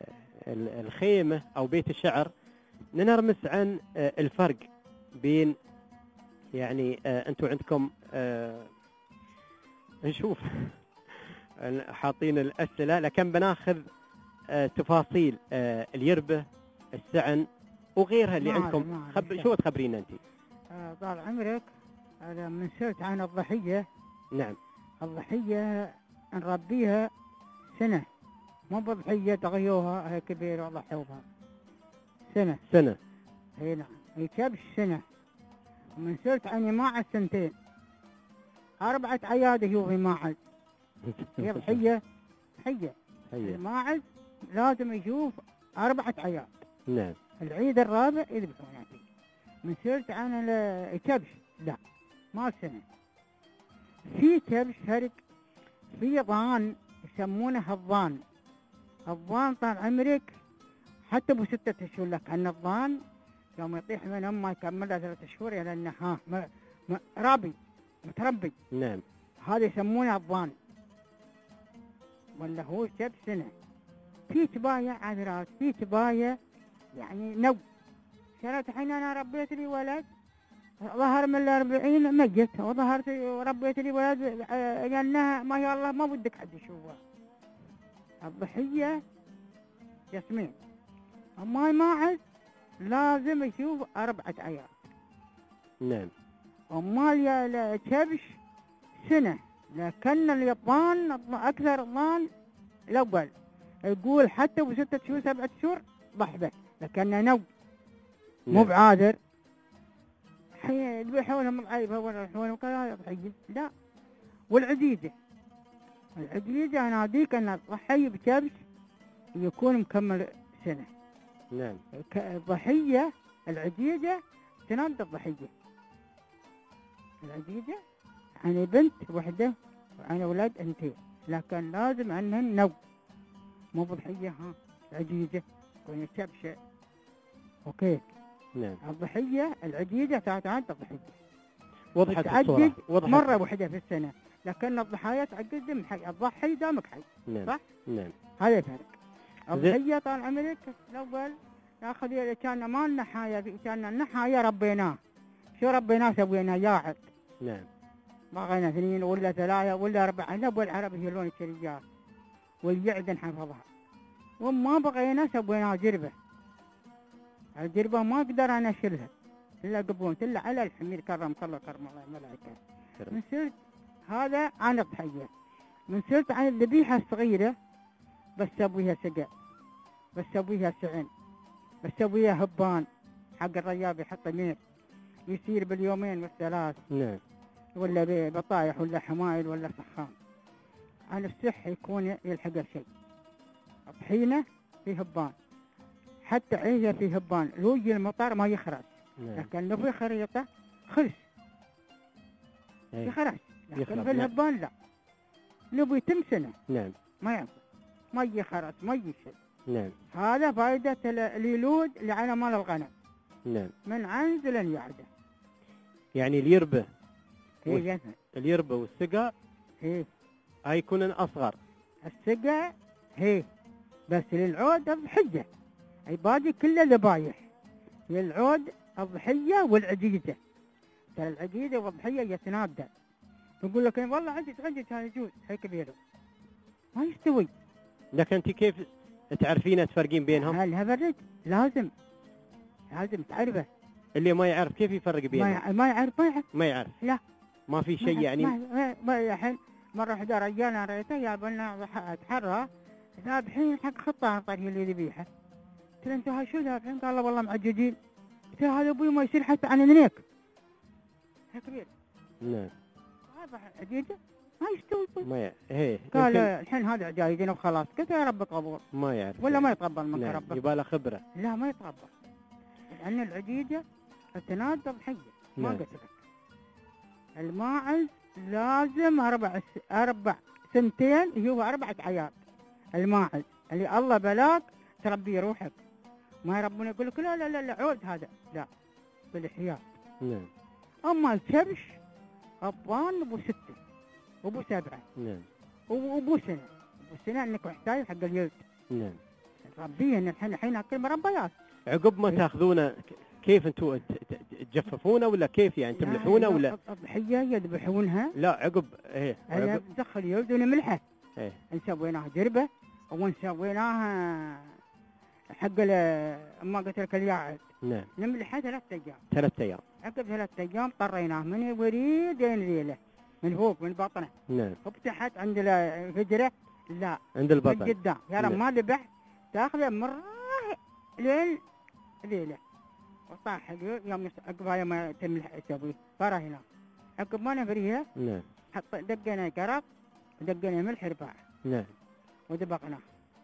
الخيمة أو بيت الشعر. نرمس عن الفرق بين يعني أنتم عندكم نشوف حاطين الأسئلة، لكن بناخذ تفاصيل اليربة، السعن وغيرها اللي عندكم. شو تخبرين أنت؟ طال عمرك، أنا من سرت عن الضحية. نعم. الضحية نربيها سنة، مو بضحية تغيوها هي كبيرة وضحوها سنة. هي نعم، هي كبش سنة. ومن سرت عني ماعز سنتين، 4 عياد هي ماعز. هي ضحية الماعز لازم يشوف 4 عياد. نعم. العيد الرابع يذبحون فيه. من سرت عن الكبش لا ما سنة. في كبش فرق، في ضان يسمونه الضان طال عمرك حتى ب 6 أشهر. لك أن الضان يوم يطيح من ما يكمل 3 أشهر لأنه رابي متربي. نعم. هذا يسمونه الضان، ولا هو كبش سنة. في تباية عذرات، في تباية يعني نو. شرت حين أنا ربيت لي ولد ظهر من 40 ميت، وظهرت وربيت لي ولد لأنها ما شاء الله ما بدك حد يشوفها. الضحية جسمين، أما الماعز لازم يشوف 4 عيال. نعم. أما الكبش سنة، لكن الضان أكثر الضان الأول يقول حتى ب6 شهور 7 شهور ضحبة، لكنه نو مو بعاذر. يذبحونهم العيبة ولا يذبحونهم كذا ضحية لا. والعديدة، العديدة أنا أديك أن الضحية بكبش يكون مكمل سنة. نعم. الضحية العديدة تناد الضحية. العديدة يعني بنت وحدة وأنا ولاد أنتين، لكن لازم عنهن نو، مو بضحية ها عديدة تكون كبشة. أوكي. نعم. الضحية العديدة تعتمد الضحية. وضحت الصورة. وضحت مرة واحدة في السنة، لكن الضحايا تعقد من حي، الضحي دامك حي. نعم. صح؟ نعم. هذا الفرق. الضحية طال عمرك الأول ناخذ كان ما النحايا، كان النحايا ربيناه. شو ربيناه سوينا ياعد. نعم. بغينا 2 ولا 3 ولا 4 نبو العرب يهلون الشريات واليعد نحفظها. وما بغينا سوينا جربة. الجربة ما أقدر أنا أشيلها إلا قبون إلا على الحمير كرم الله كرم الله ملائكة. من صرت هذا عن الضحية، من صرت عن الذبيحة الصغيرة بسويها سقع، بسويها سعن، بسويها هبان حق الرياب يحط مير يصير باليومين والثلاث. نعم. ولا بطايح ولا حمايل ولا سخان. عن الصح يكون يلحق شيء. الطحينة في هبان، حتى عيشة في هبان، لو يجي المطر ما يخرج. نعم. لكن لو في خريطة خلص يخرج، لكن في الهبان لا، لو يتم سنة. نعم. ما يعرف ما يخرج ما يشل. نعم. هذا فائدة اليلود اللي على مال الغنم. نعم. من عنز لن يعده. يعني اليربة هي اليربة والسقا هي هاي يكونن أصغر. السقا هي بس للعود الضحية، أي باقي كله ذبايح. للعود الضحية والعجيجة، ترى العجيجة والضحية يتنادى. يقول لك والله عجز هذا يجوز، هي كبيرة ما يستوي. لكن أنت كيف تعرفين تفرقين بينهم؟ هل برد لازم تعرفه. اللي ما يعرف كيف يفرق بينهم؟ ما يعرف ما يعرف. لا ما في شيء يعني. ما الحين مرة واحدة رجال أنا رأيته جابلنا تحرى ذابحين حق خطة طريق اللي ذبيحة. قلت له أنتوا هاي شو ذابحين؟ قال والله معججين. قلت له هذا أبوي ما يصير حتى عن هنيك. كبير. نعم. هذا عجيجة ما يستوي. ما هي. قال الحين هذا عجايزين وخلاص. قلت يا رب قبول. ما يعرف. ولا ما يتقبل منك نعم. ربك. يبغى له خبرة. لا ما يتقبل. لأن العجيجة تنادى ضحية ما نعم. قلت لك. الماعز لازم 4 سنتين هو 4 عيال. الماعز اللي الله بلاك تربي روحك، ما يربون يقول لك لا لا لا, لا عود هذا لا بالإحياء. نعم. أما الكبش الضان أبو 6 وأبو 7. نعم. وأبو سنة، أبو سنة إنك محتاج حق اليد. نعم. ربيهن الحين أكل مربيات. عقب ما تاخذونه كيف انتم تجففونه ولا كيف يعني تملحونه ولا؟ الضحية يذبحونها. لا عقب ايه. عقب ندخل يد ونملحه. ايه. نسويناها جربة ونسويناها حق ما قلت لك الياعد. نعم. نملحها 3 أيام. 3 أيام. عقب 3 أيام طريناه من الوريد لين ذيله من فوق من بطنه. نعم. وفتحت عند الفجرة لا عند البطن من قدام يا رب. ما ذبح تاخذه مرة لين ذيله وطاح يوم عقبها ما تملح تسوي فرا هنا. عقب ما نفريها نعم. دقينا قرب ودقينا ملح رباع. نعم. ودبقناه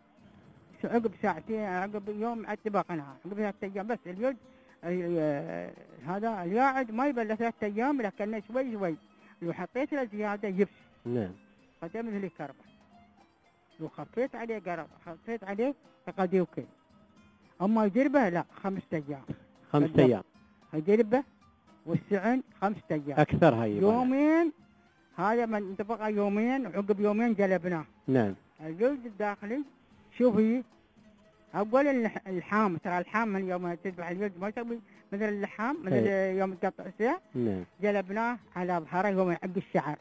عقب ساعتين عقب يوم دبقناها عقب 3 أيام بس. اليد هذا الياعد ما يبلى 3 أيام لكنه شوي شوي لو حطيت له زيادة يبس. نعم. قدم مثل كربة لو خفيت عليه قرب خفيت عليه قد يوكل. أما جربه لا 5 أيام. 5 أيام. جربه والسعن 5 أيام. أكثر هاي يومين، هذا من تبقى يومين وعقب يومين جلبناه. نعم. الجلد الداخلي شوفي أول اللحام، ترى اللحام من يوم تذبح الجلد ما تسوي مثل اللحام مثل يوم تقطع الساعة. نعم. جلبناه على ظهره يوم يعق الشعر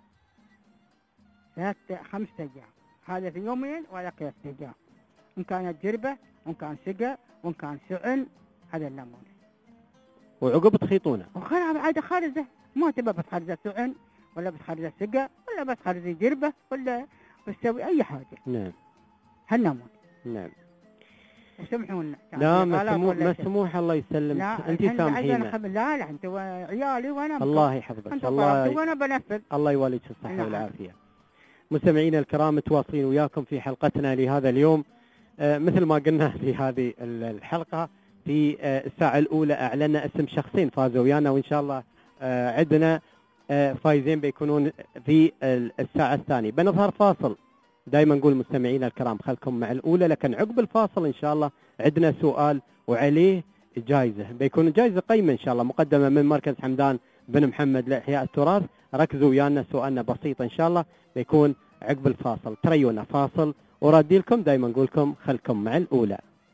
5 أيام. هذا في يومين ولا 3 أيام. إن كانت جربة وإن كان سقى وإن كان سعن هذا الليمون. وعقب تخيطونه. وخلاص عاد خارزة، ما تبى بتخرزة سعن ولا بتخرزة سقى ولا بتخرزة جربة ولا بتسوي أي حاجة. نعم. هالليمون. نعم. وسمحونا. لا مسموح الله يسلمك. أنت سامحينا. لا أنت وعيالي وأنا. الله يحفظك. الله وأنا بنفذ. الله يوليك الصحة والعافية. مستمعينا الكرام متواصلين وياكم في حلقتنا لهذا اليوم. مثل ما قلنا في هذه الحلقة في الساعة الأولى أعلنا اسم شخصين فازوا ويانا، وإن شاء الله عندنا فايزين بيكونون في الساعة الثانية. بنظهر فاصل. دائما نقول مستمعينا الكرام خلكم مع الأولى، لكن عقب الفاصل إن شاء الله عندنا سؤال وعليه جائزة، بيكون جائزة قيمة إن شاء الله مقدمة من مركز حمدان بن محمد لإحياء التراث. ركزوا ويانا، سؤالنا بسيط إن شاء الله بيكون عقب الفاصل. تريونا فاصل ورادي لكم. دائما نقول لكم خلكم مع الأولى.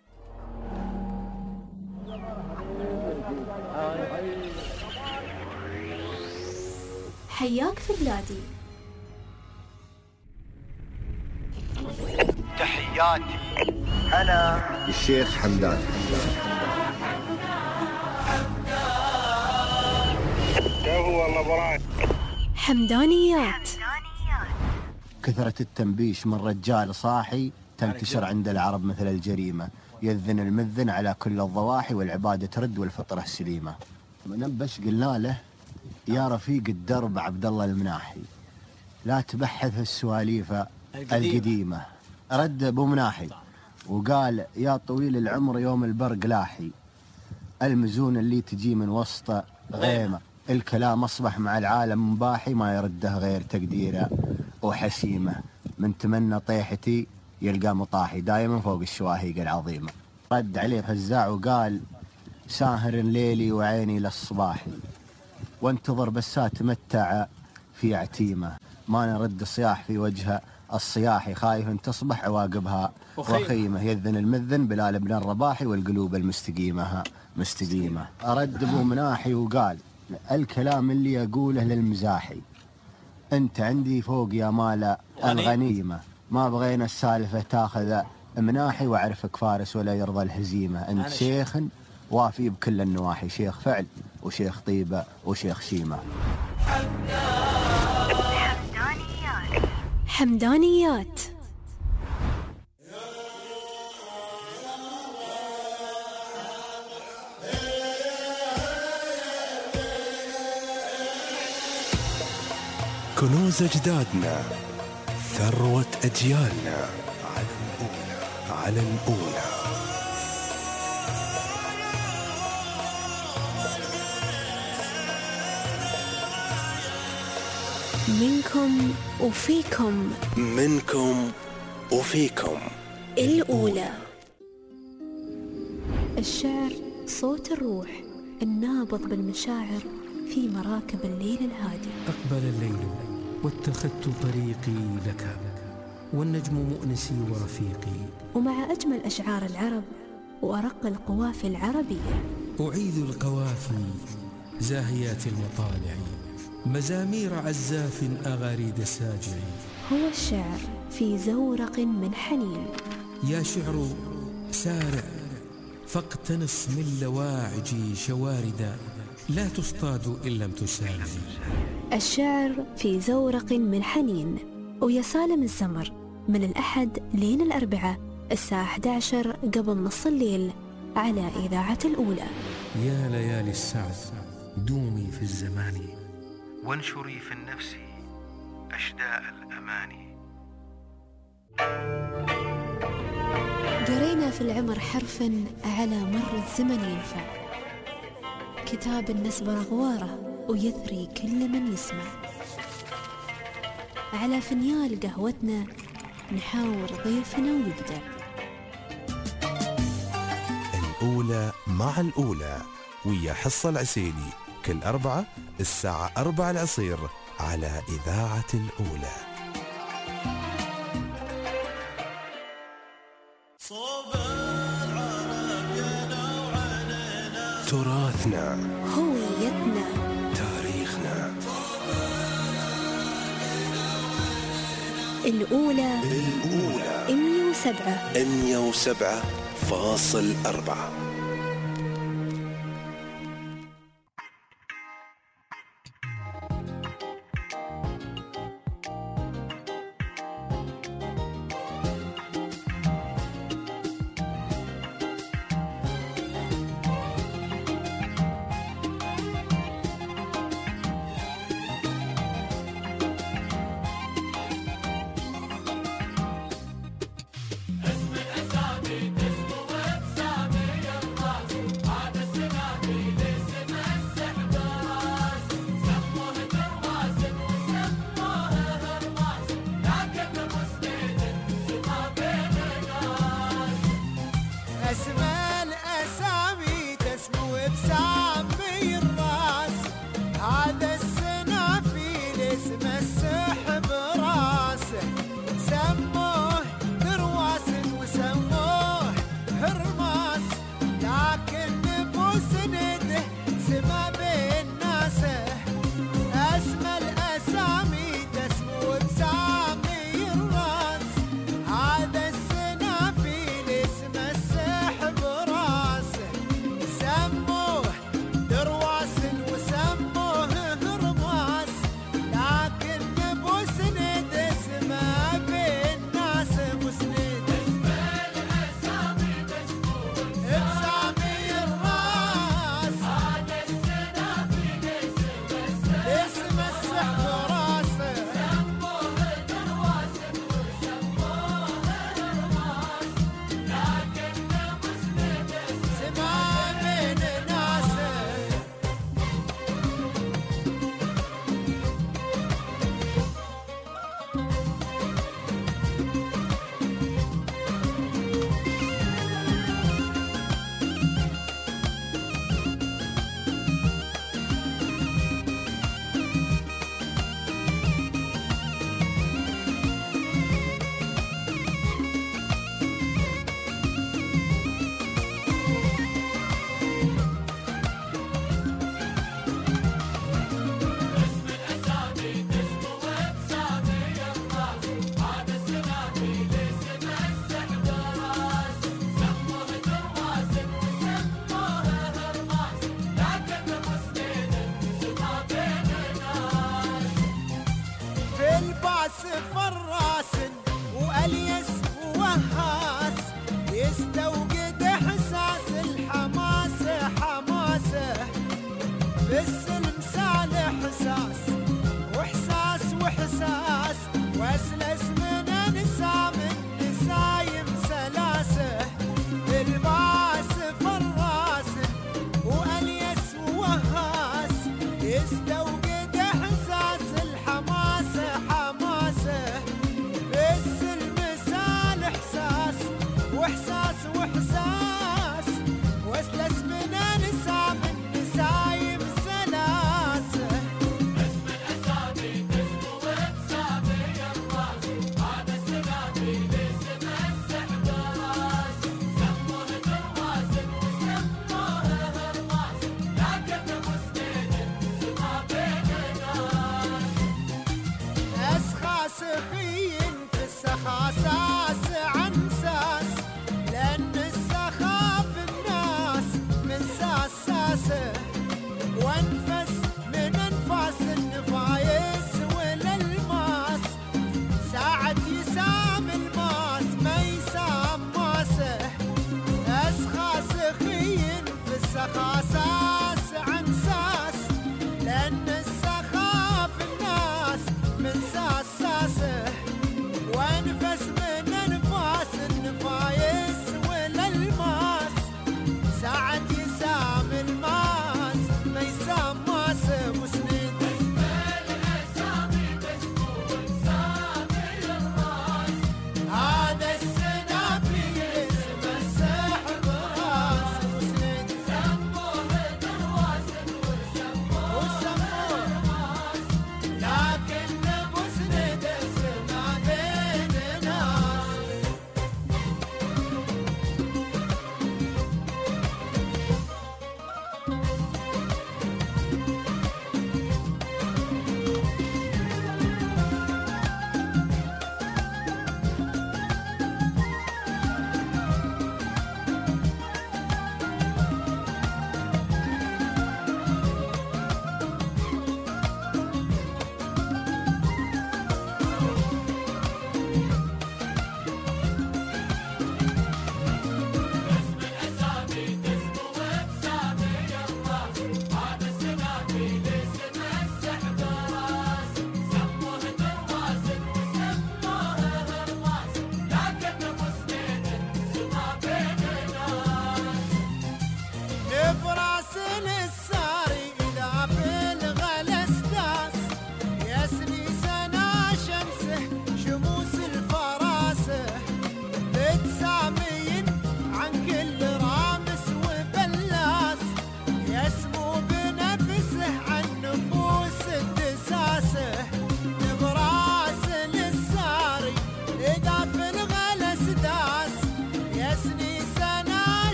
حياك في بلادي. تحياتي أنا الشيخ حمدان. حمدانيات. كثرة التنبيش من رجال صاحي تنتشر عند العرب مثل الجريمة، يذن المذن على كل الضواحي والعبادة ترد والفطرة سليمة. منبش قلنا له يا رفيق الدرب عبد الله المناحي لا تبحث السواليف القديمة. رد ابو مناحي وقال يا طويل العمر يوم البرق لاحي، المزون اللي تجي من وسط غيمة، الكلام أصبح مع العالم مباحي ما يرده غير تقديره وحسيمة، من تمنى طيحتي يلقى مطاحي دائما فوق الشواهيق العظيمة. رد عليه فزاع وقال ساهر ليلي وعيني للصباحي، وانتظر بسات تمتع في عتيمة، ما نرد صياح في وجه الصياحي، خايف ان تصبح عواقبها وخيمة، يذن المذن بلال بن الرباحي والقلوب المستقيمة مستقيمة. أرد ابو مناحي وقال الكلام اللي أقوله للمزاحي، أنت عندي فوق يا مال الغنيمة، ما بغينا السالفة تاخذ مناحي، وأعرفك فارس ولا يرضى الهزيمة، أنت شيخ وافي بكل النواحي، شيخ فعل وشيخ طيبة وشيخ شيمة. حمدانيات. كنوز أجدادنا، ثروة أجيالنا، على الأولى على الأولى. منكم وفيكم، منكم وفيكم الأولى. الشعر صوت الروح النابض بالمشاعر في مراكب الليل الهادي. أقبل الليل واتخذت طريقي لك، والنجم مؤنسي ورفيقي، ومع أجمل أشعار العرب وأرق القوافي العربية أعيذ القوافي زاهيات المطالع، مزامير عزاف أغاريد الساجع. هو الشعر في زورق من حنين. يا شعر سارع فاقتنص من لواعجي شواردا، لا تصطاد إن لم تسارع. الشعر في زورق من حنين، ويا سالم الزمر من الأحد لين الأربعاء الساعة 11 قبل نص الليل على إذاعة الأولى. يا ليالي السعد دومي في الزمان، وانشري في النفس أشداء الأماني. قرينا في العمر حرفا على مر الزمن ينفع، كتاب النسب رغواره ويثري كل من يسمع. على فنيال قهوتنا نحاور ضيفنا ويبدع. الأولى مع الأولى ويا حصة العسيلي كل أربعة الساعة 4 العصير على إذاعة الأولى. تراثنا، هويتنا، تاريخنا. الأولى 107.4.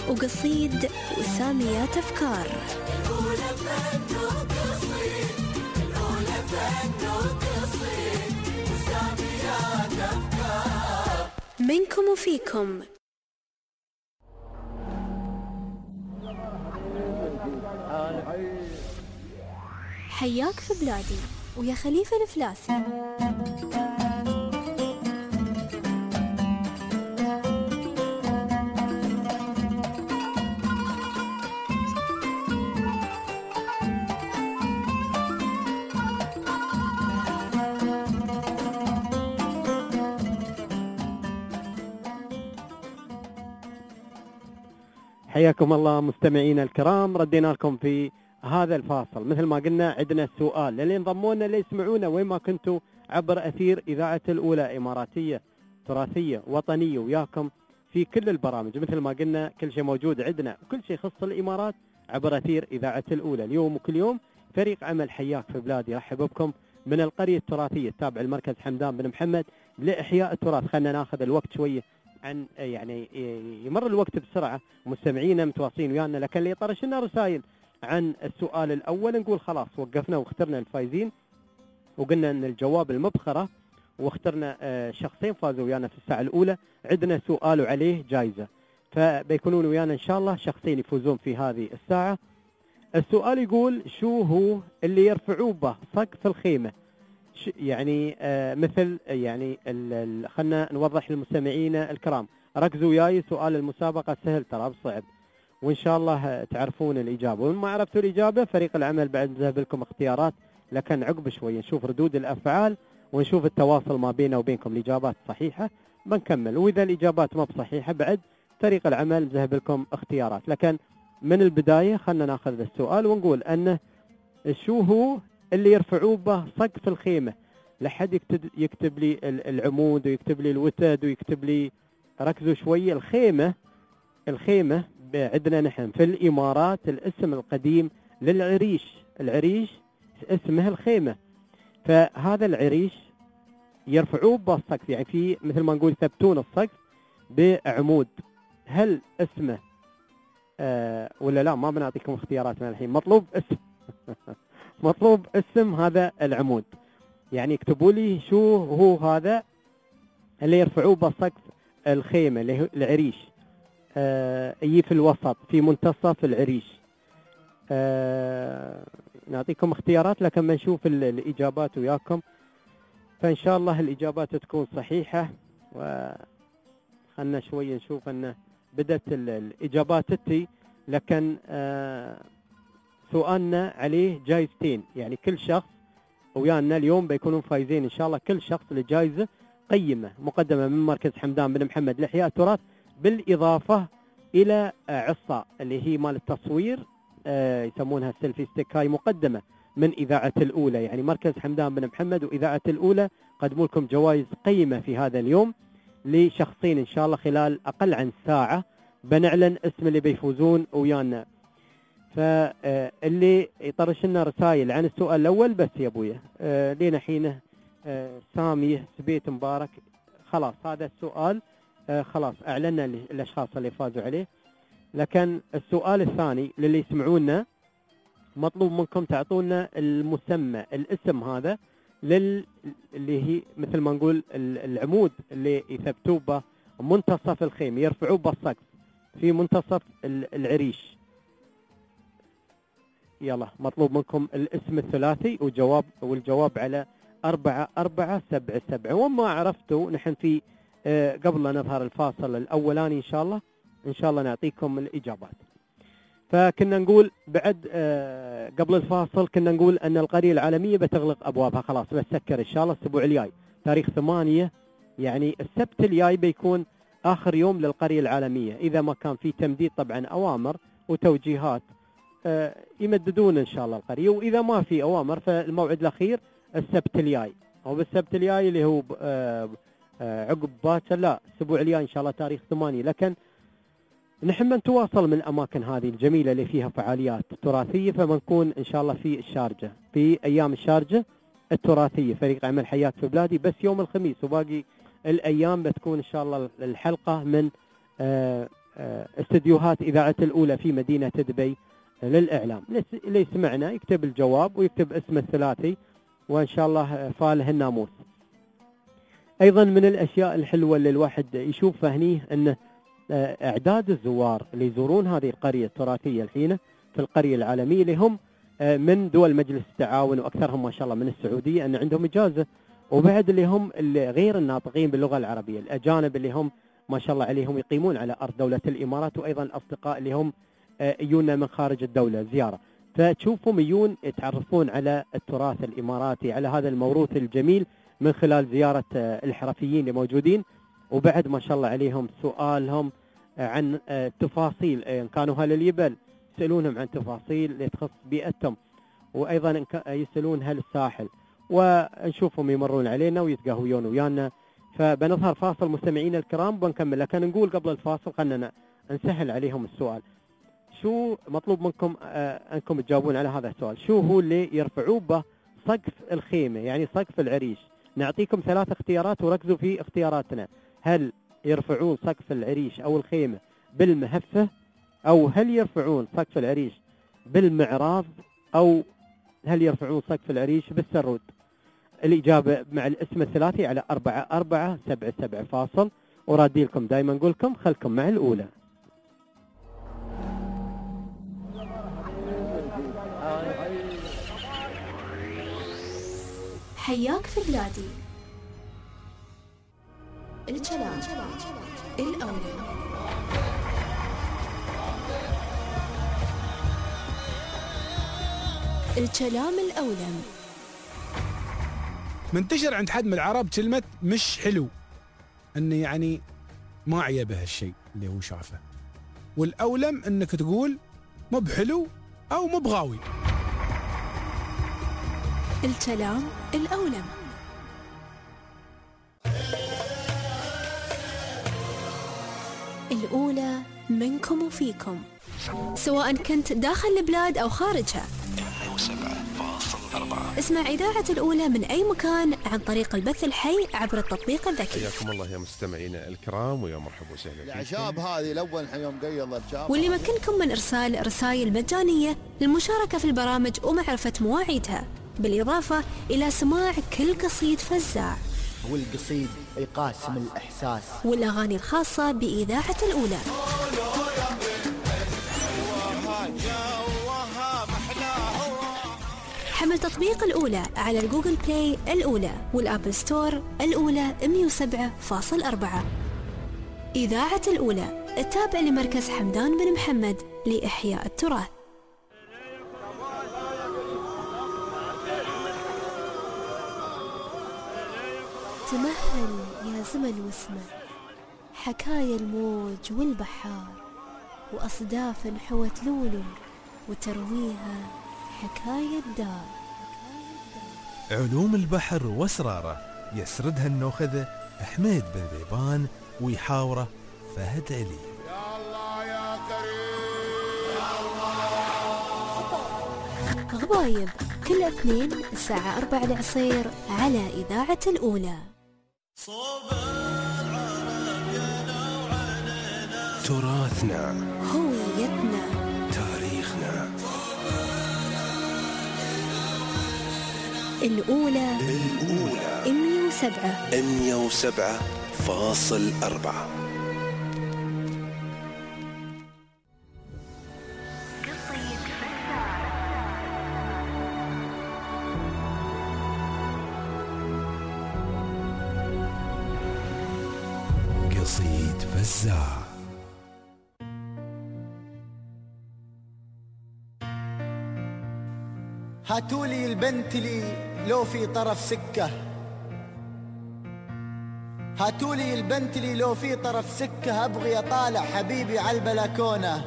وقصيد وساميات أفكار. منكم وفيكم. حياك في بلادي ويا خليفة الفلاسي. حياكم الله مستمعينا الكرام، ردينا لكم في هذا الفاصل. مثل ما قلنا عندنا سؤال للي انضمونا اللي يسمعونا وين ما كنتوا عبر أثير إذاعة الأولى، إماراتية تراثية وطنية، وياكم في كل البرامج. مثل ما قلنا كل شيء موجود عندنا وكل شيء يخص الإمارات عبر أثير إذاعة الأولى. اليوم وكل يوم فريق عمل حياك في بلادي يرحب بكم من القرية التراثية التابعة لمركز حمدان بن محمد لإحياء التراث. خلنا ناخذ الوقت شوية عن يعني يمر الوقت بسرعة، مستمعينا متواصلين ويانا، لكن اللي يطرش لنا رسائل عن السؤال الأول نقول خلاص وقفنا واخترنا الفايزين وقلنا أن الجواب المبخرة، واخترنا شخصين فازوا ويانا في الساعة الأولى. عندنا سؤال وعليه جائزة، فبيكونون ويانا إن شاء الله شخصين يفوزون في هذه الساعة. السؤال يقول شو هو اللي يرفعوه به سقف الخيمة؟ يعني مثل يعني خلنا نوضح للمستمعين الكرام، ركزوا وياي. سؤال المسابقة سهل ترى بصعب، وإن شاء الله تعرفون الإجابة، وإن ما عرفتوا الإجابة فريق العمل بعد نذهب لكم اختيارات، لكن عقب شوية نشوف ردود الأفعال ونشوف التواصل ما بيننا وبينكم. الإجابات صحيحة بنكمل، وإذا الإجابات ما بصحيحة بعد فريق العمل نذهب لكم اختيارات. لكن من البداية خلنا ناخذ السؤال ونقول أنه شو هو اللي يرفعوه به سقف الخيمة؟ لحد يكتب لي العمود ويكتب لي الوتد ويكتب لي، ركزوا شوية. الخيمة عندنا نحن في الإمارات الاسم القديم للعريش، العريش اسمه الخيمة. فهذا العريش يرفعوه بالسقف، يعني في مثل ما نقول يثبتون السقف بعمود. هل اسمه ولا لا؟ ما بنعطيكم اختيارات من الحين، مطلوب اسم مطلوب اسم هذا العمود. يعني اكتبوا لي شو هو هذا اللي يرفعوه بسقف الخيمة اللي هو العريش. يجي في الوسط في منتصف العريش. نعطيكم اختيارات لكن بنشوف الإجابات وياكم، فإن شاء الله الإجابات تكون صحيحة. وخلنا شوية نشوف أن بدأت الإجابات تتي، لكن سؤالنا عليه جائزتين، يعني كل شخص ويانا اليوم بيكونون فايزين إن شاء الله، كل شخص لجائزة قيمة مقدمة من مركز حمدان بن محمد لإحياء التراث، بالإضافة إلى عصا اللي هي مال التصوير يسمونها السيلفي ستيك، هاي مقدمة من إذاعة الأولى. يعني مركز حمدان بن محمد وإذاعة الأولى قدموا لكم جوائز قيمة في هذا اليوم لشخصين إن شاء الله. خلال أقل عن ساعة بنعلن اسم اللي بيفوزون ويانا. فاللي يطرش لنا رسائل عن السؤال الأول بس يا أبويا لينا حينه سامي سبيت مبارك، خلاص هذا السؤال خلاص أعلنا الأشخاص اللي فازوا عليه. لكن السؤال الثاني للي يسمعونا مطلوب منكم تعطونا المسمى، الاسم هذا اللي هي مثل ما نقول العمود اللي يثبتوه به منتصف الخيمة، يرفعوه بالسقف في منتصف العريش. يلا مطلوب منكم الاسم الثلاثي والجواب على 4477. وما عرفتوا نحن في قبل لا نظهر الفاصل الأولاني إن شاء الله نعطيكم الإجابات. فكنا نقول بعد قبل الفاصل كنا نقول أن القرية العالمية بتغلق أبوابها خلاص، بتسكر إن شاء الله الأسبوع الجاي تاريخ 8، يعني السبت الجاي بيكون آخر يوم للقرية العالمية، إذا ما كان في تمديد طبعا أوامر وتوجيهات يمددون إن شاء الله القرية، وإذا ما في أوامر فالموعد الأخير السبت الجاي، أو بالسبت الجاي اللي هو عقب باكر، لا الأسبوع الجاي إن شاء الله تاريخ 8. لكن نحن نتواصل من الأماكن هذه الجميلة اللي فيها فعاليات تراثية، فبنكون إن شاء الله في الشارجة في أيام الشارجة التراثية، فريق عمل حياك في بلادي بس يوم الخميس، وباقي الأيام بتكون إن شاء الله الحلقة من استديوهات إذاعة الأولى في مدينة دبي للإعلام. اللي يسمعنا يكتب الجواب ويكتب اسمه الثلاثي وإن شاء الله فاله الناموس. أيضا من الأشياء الحلوة اللي الواحد يشوفها هني أنه إعداد الزوار اللي يزورون هذه القرية التراثية الحين في القرية العالمية اللي هم من دول مجلس التعاون وأكثرهم ما شاء الله من السعودية أن عندهم إجازة، وبعد اللي هم اللي غير الناطقين باللغة العربية، الأجانب اللي هم ما شاء الله عليهم يقيمون على أرض دولة الإمارات، وأيضا الأصدقاء اللي هم يجونا من خارج الدولة زيارة، فتشوفهم يجون يتعرفون على التراث الإماراتي، على هذا الموروث الجميل من خلال زيارة الحرفيين اللي موجودين، وبعد ما شاء الله عليهم سؤالهم عن تفاصيل إن كانوا أهل الجبل يسألونهم عن تفاصيل اللي تخص بيئتهم، وأيضا يسألون أهل الساحل، ونشوفهم يمرون علينا ويتقهوون ويانا. فبنظهر فاصل مستمعينا الكرام بنكمل، لكن نقول قبل الفاصل خلنا نسهل عليهم السؤال. شو مطلوب منكم أنكم تجاوبون على هذا السؤال؟ شو هو اللي يرفعوه به سقف الخيمة، يعني سقف العريش؟ نعطيكم 3 اختيارات وركزوا في اختياراتنا. هل يرفعون سقف العريش أو الخيمة بالمهفة، أو هل يرفعون سقف العريش بالمعراض، أو هل يرفعون سقف العريش بالسرود؟ الإجابة مع الاسم الثلاثي على 4477 فاصل، ورادي لكم دائما نقول لكم خلكم مع الأولى. حياك في بلادي. الكلام الأولى. الكلام الأولى. منتشر عند حد من العرب كلمة مش حلو، انه يعني ما عيبه هالشيء اللي هو شافه، والأولم انك تقول مو بحلو او مو بغاوي. الكلام الأولم. الأولى منكم وفيكم، سواء كنت داخل البلاد أو خارجها. 107.4 اسمع إذاعة الأولى من أي مكان عن طريق البث الحي عبر التطبيق الذكي. حياكم الله يا مستمعينا الكرام ويا مرحبا وسهلا فيكم. الأعشاب هذه الأول يوم قيض الأعشاب، واللي يمكنكم من إرسال رسائل مجانية للمشاركة في البرامج ومعرفة مواعيدها، بالإضافة إلى سماع كل قصيد فزاع، والقصيد يقاسم الإحساس، والأغاني الخاصة بإذاعة الأولى. حمل تطبيق الأولى على الجوجل بلاي الأولى والأبل ستور الأولى 107.4. إذاعة الأولى التابع لمركز حمدان بن محمد لإحياء التراث. تمهل يا زمن واسمع حكايا الموج والبحار، وأصداف حوت لولو وترويها حكاية الدار. علوم البحر واسراره يسردها النوخذة حميد بن ذيبان، ويحاوره فهد علي. غبايب كل اثنين الساعة 4 العصير على إذاعة الأولى. تراثنا، هويتنا، تاريخنا. الأولى 107.4. قصيد فزاع. هاتولي البنت لي لو في طرف سكة، هاتولي البنت لي لو في طرف سكة، أبغي أطالع حبيبي على البلكونة.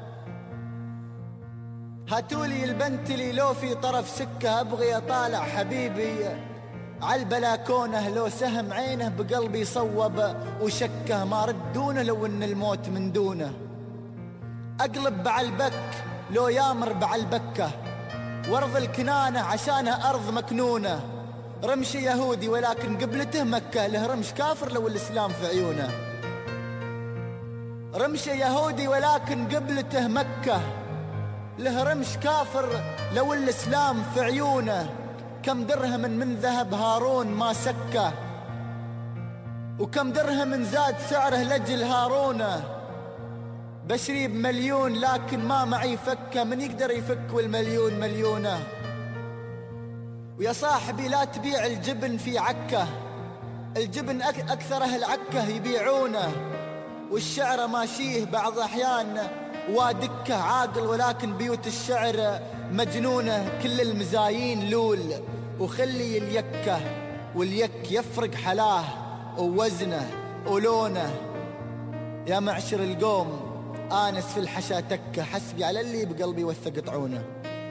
هاتولي البنت لي لو في طرف سكة، أبغي أطالع حبيبي على البلكونة. لو سهم عينه بقلبي صوب وشكه، ما ردونه لو إن الموت من دونه. أقلب بعالبك لو يامر بعالبكة، وارض الكنانة عشانها أرض مكنونة. رمش يهودي ولكن قبلته مكة، له رمش كافر لو الإسلام في عيونه. رمشه يهودي ولكن قبلته مكة، له رمش كافر لو الإسلام في عيونه، كم درهم من ذهب هارون ما سكه، وكم درهم زاد سعره لجل هارونه، بشري بمليون لكن ما معي فكه، من يقدر يفك والمليون مليونه. ويا صاحبي لا تبيع الجبن في عكه، الجبن أكثره العكه يبيعونه، والشعر ماشيه بعض أحيان وادكه عاقل، ولكن بيوت الشعر مجنونه، كل المزايين لول وخلي اليكه، واليك يفرق حلاه ووزنه ولونه. يا معشر القوم آنس في الحشا تكه، حسبي على اللي بقلبي وثق طعونه.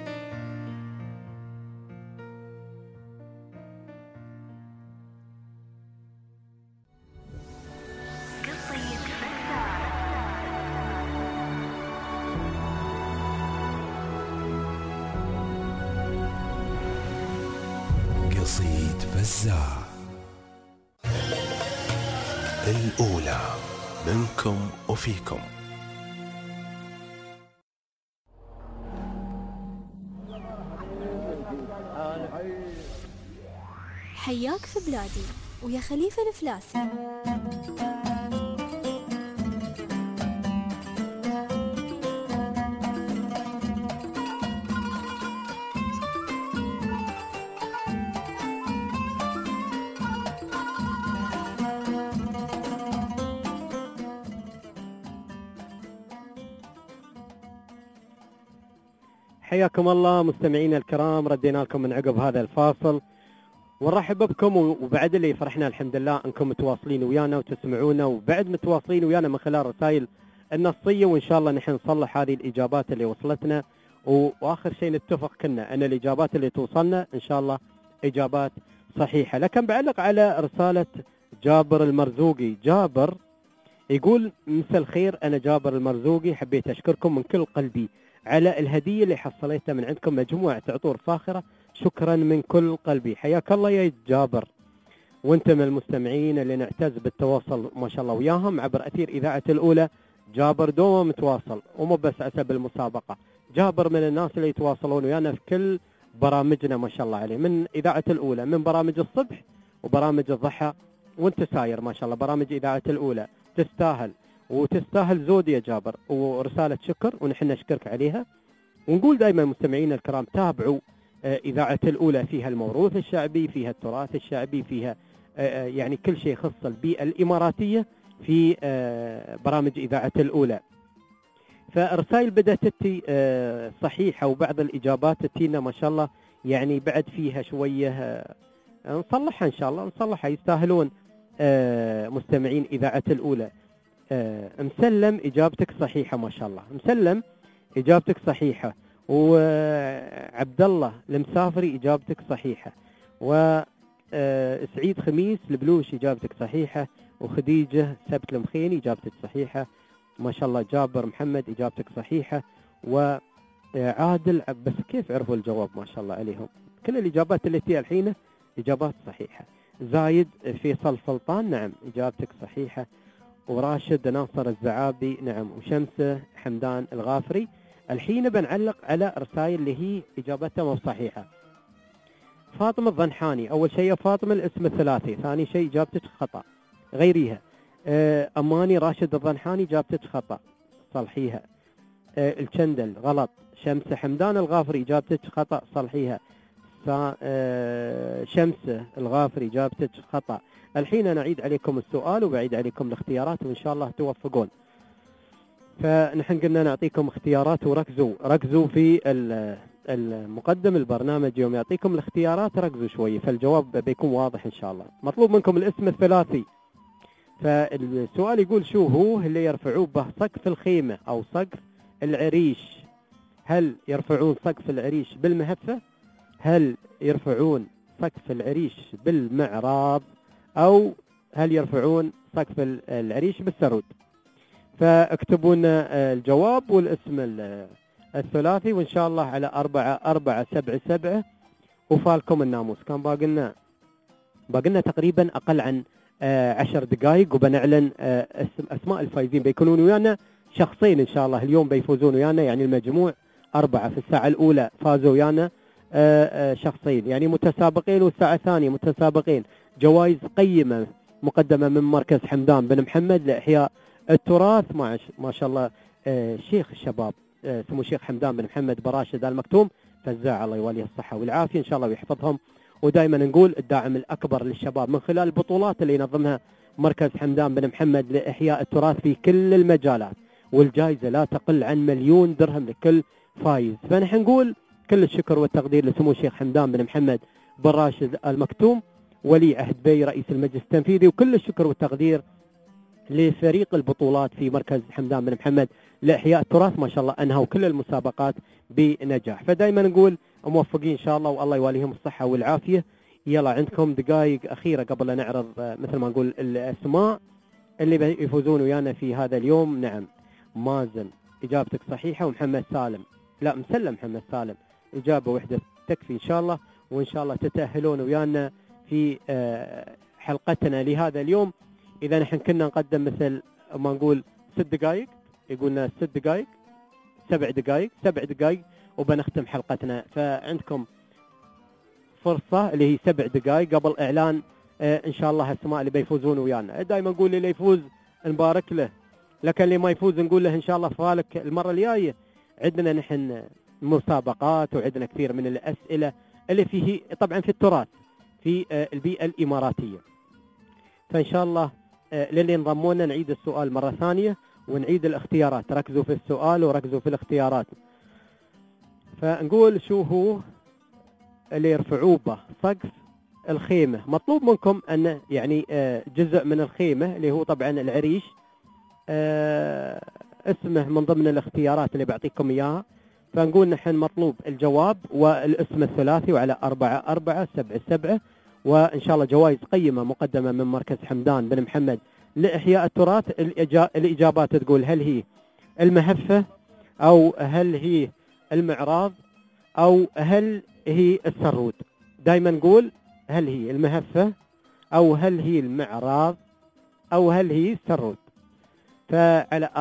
قصيد فزاع الأولى منكم وفيكم. حياك في بلادي ويا خليفة الفلاسي. حياكم الله مستمعينا الكرام، ردينا لكم من عقب هذا الفاصل ونرحب بكم، وبعد اللي فرحنا الحمد لله انكم متواصلين ويانا وتسمعونا، وبعد متواصلين ويانا من خلال رسائل النصيه، وان شاء الله نحن نصلح هذه الاجابات اللي وصلتنا، واخر شيء نتفق كنا ان الاجابات اللي توصلنا ان شاء الله اجابات صحيحه. لكن بعلق على رساله جابر المرزوقي. جابر يقول مساء الخير، انا جابر المرزوقي، حبيت اشكركم من كل قلبي على الهديه اللي حصلتها من عندكم، مجموعه عطور فاخره، شكرا من كل قلبي. حياك الله يا جابر، وانت من المستمعين اللي نعتز بالتواصل ما شاء الله وياهم عبر اثير اذاعه الاولى. جابر دوما متواصل، ومو بس حسب المسابقه، جابر من الناس اللي يتواصلون ويانا في كل برامجنا ما شاء الله عليه، من اذاعه الاولى، من برامج الصبح وبرامج الضحى، وانت ساير ما شاء الله برامج اذاعه الاولى، تستاهل وتستاهل زود يا جابر، ورساله شكر ونحن نشكرك عليها. ونقول دائما مستمعينا الكرام تابعوا إذاعة الأولى، فيها الموروث الشعبي، فيها التراث الشعبي، فيها يعني كل شيء يخص البيئة الإماراتية في برامج إذاعة الأولى. فالرسائل بدأت تتي صحيحة، وبعض الإجابات تتينا ما شاء الله يعني بعد فيها شوية نصلحها إن شاء الله، نصلحها، يستاهلون مستمعين إذاعة الأولى. مسلم إجابتك صحيحة ما شاء الله، مسلم إجابتك صحيحة، وعبد الله المسافري إجابتك صحيحة، وسعيد خميس البلوش إجابتك صحيحة، وخديجة سبت المخيني إجابتك صحيحة ما شاء الله. جابر محمد إجابتك صحيحة، وعادل بس كيف عرفوا الجواب ما شاء الله عليهم، كل الإجابات التي الحين إجابات صحيحة. زايد فيصل سلطان نعم إجابتك صحيحة، وراشد ناصر الزعابي نعم، وشمسة حمدان الغافري. الحين بنعلق على رسائل اللي هي إجابتها مو صحيحة. فاطمة الضنحاني، أول شيء فاطمة الاسم الثلاثي، ثاني شيء إجابتك خطأ غيريها. أماني راشد الضنحاني إجابتك خطأ صلحيها. الكندل غلط. شمسة حمدان الغافري إجابتك خطأ صلحيها. شمسة الغافري إجابتك خطأ. الحين أنا أعيد عليكم السؤال وبعيد عليكم الاختيارات، وإن شاء الله توفقون. فنحن قلنا نعطيكم اختيارات، وركزوا في المقدم البرنامج يوم يعطيكم الاختيارات ركزوا شوي، فالجواب بيكون واضح إن شاء الله. مطلوب منكم الاسم الثلاثي. فالسؤال يقول شو هو اللي يرفعوه به سقف الخيمة أو سقف العريش؟ هل يرفعون سقف العريش بالمهفة؟ هل يرفعون سقف العريش بالمعراض؟ أو هل يرفعون سقف العريش بالسرود؟ فاكتبوا لنا الجواب والاسم الثلاثي، وإن شاء الله على 4477 وفالكم الناموس. كان باقلنا تقريبا أقل عن 10 دقائق وبنعلن اسماء الفايزين. بيكونون ويانا شخصين ان شاء الله اليوم بيفوزون ويانا، يعني المجموع 4 في الساعه الاولى فازوا ويانا شخصين يعني متسابقين، والساعه الثانيه متسابقين. جوائز قيمه مقدمه من مركز حمدان بن محمد لاحياء التراث ما شاء الله شيخ الشباب سمو الشيخ حمدان بن محمد براشد آل مكتوم فزاع، الله يوليه الصحه والعافيه ان شاء الله ويحفظهم. ودائما نقول الداعم الاكبر للشباب من خلال البطولات اللي ينظمها مركز حمدان بن محمد لاحياء التراث في كل المجالات، والجائزه لا تقل عن 1,000,000 درهم لكل فايز. فنحن نقول كل الشكر والتقدير لسمو الشيخ حمدان بن محمد بن راشد آل مكتوم ولي عهد بي رئيس المجلس التنفيذي، وكل الشكر والتقدير لفريق البطولات في مركز حمدان بن محمد لاحياء التراث، ما شاء الله انهوا كل المسابقات بنجاح. فدائما نقول موفقين ان شاء الله والله يواليهم الصحه والعافيه. يلا عندكم دقائق اخيره قبل لا نعرض مثل ما نقول الاسماء اللي يفوزون ويانا في هذا اليوم. نعم مازن اجابتك صحيحه، ومحمد سالم لا مسلم محمد سالم اجابه واحده تكفي ان شاء الله، وان شاء الله تتاهلون ويانا في حلقتنا لهذا اليوم. اذا نحن كنا نقدم مثل ما نقول 6 دقائق، يقولنا 6 دقائق 7 دقائق 7 دقائق وبنختم حلقتنا. فعندكم فرصه اللي هي 7 دقائق قبل اعلان ان شاء الله الاسماء اللي بيفوزون ويانا. دائما نقول اللي يفوز نبارك له، لكن اللي ما يفوز نقول له ان شاء الله فالك المره الجايه. عندنا نحن مسابقات وعندنا كثير من الاسئله اللي فيه طبعا في التراث في البيئه الاماراتيه. فان شاء الله للي انضمونا نعيد السؤال مره ثانيه ونعيد الاختيارات، ركزوا في السؤال وركزوا في الاختيارات. فنقول شو هو اللي يرفعوه به سقف الخيمه. مطلوب منكم ان يعني جزء من الخيمه اللي هو طبعا العريش اسمه من ضمن الاختيارات اللي بعطيكم اياها. فنقول نحن مطلوب الجواب والاسم الثلاثي وعلى 4477، وان شاء الله جوائز قيمه مقدمه من مركز حمدان بن محمد لاحياء التراث. الاجابات تقول هل هي المهفه او هل هي المعراض او هل هي السرود. دائما نقول هل هي المهفه او هل هي المعراض او هل هي السرود. فعلى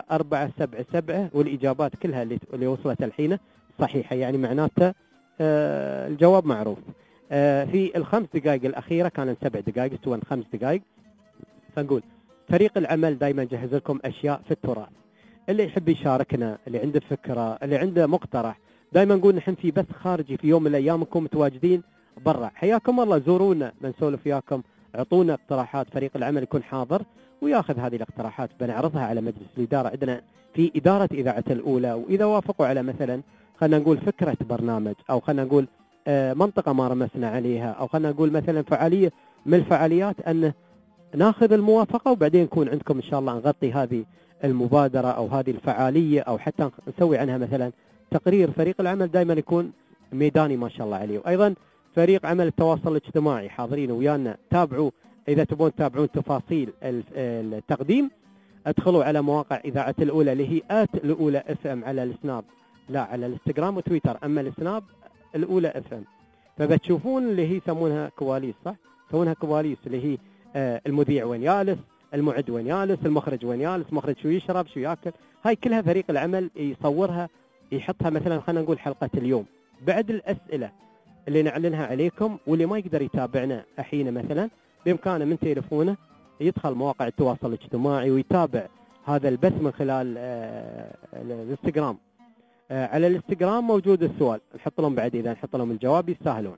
4477 والاجابات كلها اللي وصلت الحين صحيحه، يعني معناته الجواب معروف. في الخمس دقائق الاخيره كانت 7 دقائق سوى 5 دقائق. فنقول فريق العمل دائما جهز لكم اشياء في التراث. اللي يحب يشاركنا، اللي عنده فكره، اللي عنده مقترح، دائما نقول نحن في بث خارجي في يوم من الايام نكون متواجدين برا. حياكم الله، زورونا بنسولف وياكم، اعطونا اقتراحات. فريق العمل يكون حاضر وياخذ هذه الاقتراحات بنعرضها على مجلس الاداره عندنا في اداره اذاعه الاولى. واذا وافقوا على مثلا خلينا نقول فكره برنامج، او خلينا نقول منطقه ما رمسنا عليها، او خلينا نقول مثلا فعاليه من الفعاليات، ان ناخذ الموافقه وبعدين يكون عندكم ان شاء الله نغطي هذه المبادره او هذه الفعاليه، او حتى نسوي عنها مثلا تقرير. فريق العمل دائما يكون ميداني ما شاء الله عليه. وايضا فريق عمل التواصل الاجتماعي حاضرين ويانا. تابعوا اذا تبون تتابعون تفاصيل التقديم، ادخلوا على مواقع اذاعه الاولى اللي هي @الاولى FM على السناب، لا على الانستغرام وتويتر، اما السناب الاولى FM. فبتشوفون اللي هي يسمونها كواليس، صح؟ يسمونها كواليس اللي هي المذيع وين جالس، المعد وين جالس، المخرج وين جالس، مخرج شو يشرب شو ياكل. هاي كلها فريق العمل يصورها يحطها مثلا خلينا نقول حلقه اليوم. بعد الاسئله اللي نعلنها عليكم، واللي ما يقدر يتابعنا الحين مثلا بامكانه من تليفونه يدخل مواقع التواصل الاجتماعي ويتابع هذا البث من خلال الانستغرام. على الانستغرام موجود السؤال، نحط لهم بعد اذا نحط لهم الجواب يستاهلون.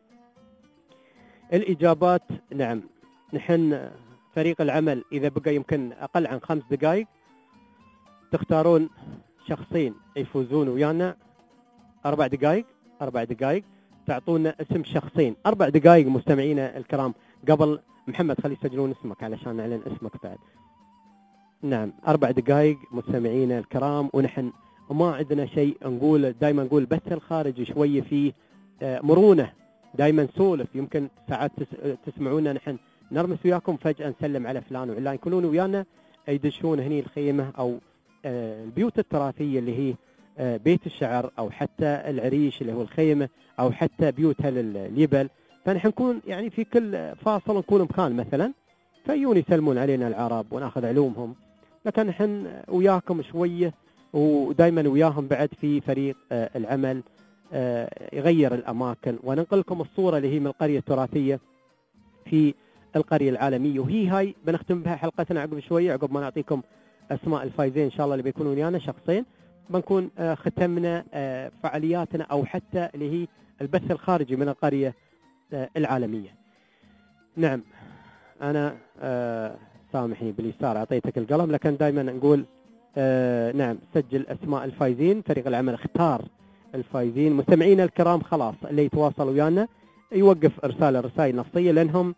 الاجابات نعم، نحن فريق العمل اذا بقى يمكن اقل عن 5 دقائق تختارون شخصين يفوزون ويانا. 4 دقائق تعطونا اسم شخصين. 4 دقائق مستمعينا الكرام. قبل محمد خلي يسجلون اسمك علشان نعلن اسمك بعد. نعم 4 دقائق مستمعينا الكرام، ونحن ما عندنا شيء نقول. دائما نقول بث الخارجي شويه فيه مرونه، دائما نسولف. يمكن ساعات تسمعونا نحن نرمس وياكم فجأة نسلم على فلان وعلان، يكونون ويانا يدشون هني الخيمة أو البيوت التراثية اللي هي بيت الشعر، أو حتى العريش اللي هو الخيمة، أو حتى بيوت اليبل. فنحن نكون يعني في كل فاصل نكون مكان مثلا فيون يسلمون علينا العرب وناخذ علومهم، لكن نحن وياكم شوية ودائما وياهم بعد في فريق العمل يغير الأماكن وننقلكم الصورة اللي هي من القرية التراثية في القرية العالمية. وهي هاي بنختم بها حلقتنا عقب شوية، عقب ما نعطيكم أسماء الفايزين إن شاء الله اللي بيكونوا ويانا شخصين، بنكون ختمنا فعالياتنا أو حتى اللي هي البث الخارجي من القرية العالمية. نعم أنا سامحني باليسار أعطيتك القلم، لكن دائما نقول نعم سجل أسماء الفايزين، فريق العمل اختار الفايزين. مستمعينا الكرام خلاص اللي يتواصل ويانا يوقف إرسال الرسائل النصية لأنهم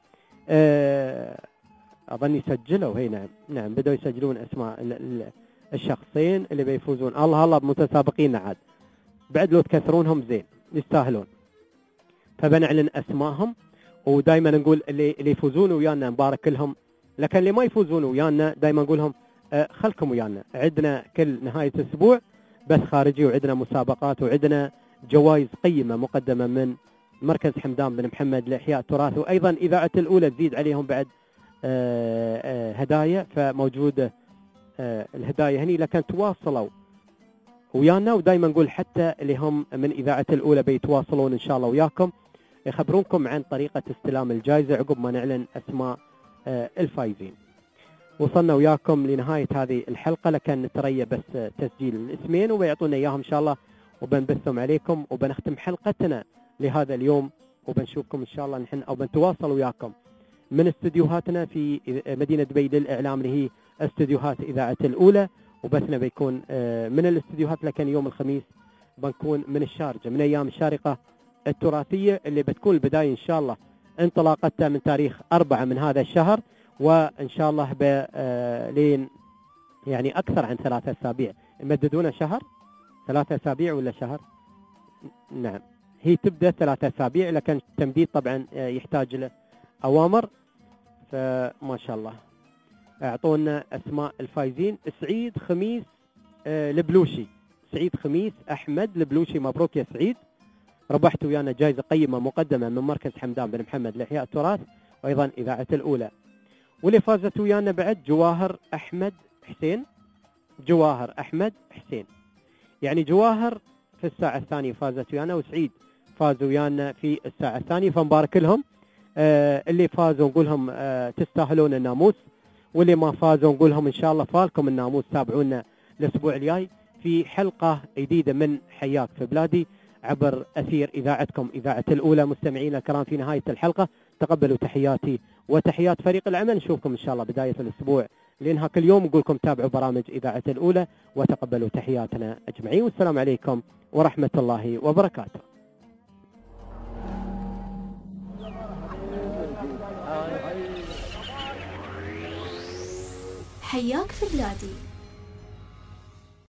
أظن يسجلوا. هي نعم بدأوا يسجلون أسماء الشخصين اللي بيفوزون. الله بمتسابقين عاد بعد لو تكثرونهم زين يستاهلون، فبنعلن أسمائهم ودائما نقول اللي يفوزون ويانا نبارك لهم، لكن اللي ما يفوزون ويانا دائما نقولهم خلكم ويانا. عندنا كل نهاية أسبوع بث خارجي وعندنا مسابقات وعندنا جوائز قيمة مقدمة من مركز حمدان بن محمد لإحياء التراث، وأيضا إذاعة الأولى تزيد عليهم بعد هدايا، فموجودة الهدايا هني، لكن تواصلوا ويانا ودائما نقول حتى اللي هم من إذاعة الأولى بيتواصلون إن شاء الله وياكم يخبرونكم عن طريقة استلام الجائزة عقب ما نعلن أسماء الفايزين. وصلنا وياكم لنهاية هذه الحلقة، لكن نتريى بس تسجيل الاسمين وبيعطونا إياهم إن شاء الله وبنبثهم عليكم وبنختم حلقتنا لهذا اليوم، وبنشوفكم إن شاء الله نحن أو بنتواصل وياكم من استديوهاتنا في مدينة دبي للإعلام اللي هي استديوهات إذاعة الأولى، وبثنا بيكون من الاستديوهات، لكن يوم الخميس بنكون من الشارجة من أيام الشارقة التراثية اللي بتكون البداية إن شاء الله انطلاقتها من تاريخ 4 من هذا الشهر، وإن شاء الله لين يعني أكثر عن 3 أسابيع. يمددون شهر 3 أسابيع ولا شهر؟ نعم هي تبدأ 3 أسابيع، لكن التمديد طبعا يحتاج له أوامر، فما شاء الله. أعطونا أسماء الفايزين: سعيد خميس البلوشي، سعيد خميس أحمد البلوشي، مبروك يا سعيد، ربحت ويانا جائزة قيمة مقدمة من مركز حمدان بن محمد لإحياء التراث وأيضا إذاعة الأولى. واللي فازت ويانا بعد جواهر أحمد حسين، جواهر أحمد حسين، يعني جواهر في الساعة الثانية فازت ويانا، وسعيد فازوا ويانا في الساعة الثانية، فنبارك لهم. اللي فازوا نقول لهم تستاهلون الناموس، واللي ما فازوا نقول لهم إن شاء الله فالكم الناموس. تابعونا الأسبوع الجاي في حلقة جديدة من حياك في بلادي عبر أثير إذاعتكم إذاعة الأولى. مستمعينا الكرام في نهاية الحلقة تقبلوا تحياتي وتحيات فريق العمل، نشوفكم إن شاء الله بداية الأسبوع لأنها كل يوم نقول لكم تابعوا برامج إذاعة الأولى وتقبلوا تحياتنا أجمعين، والسلام عليكم ورحمة الله وبركاته. حياك في بلادي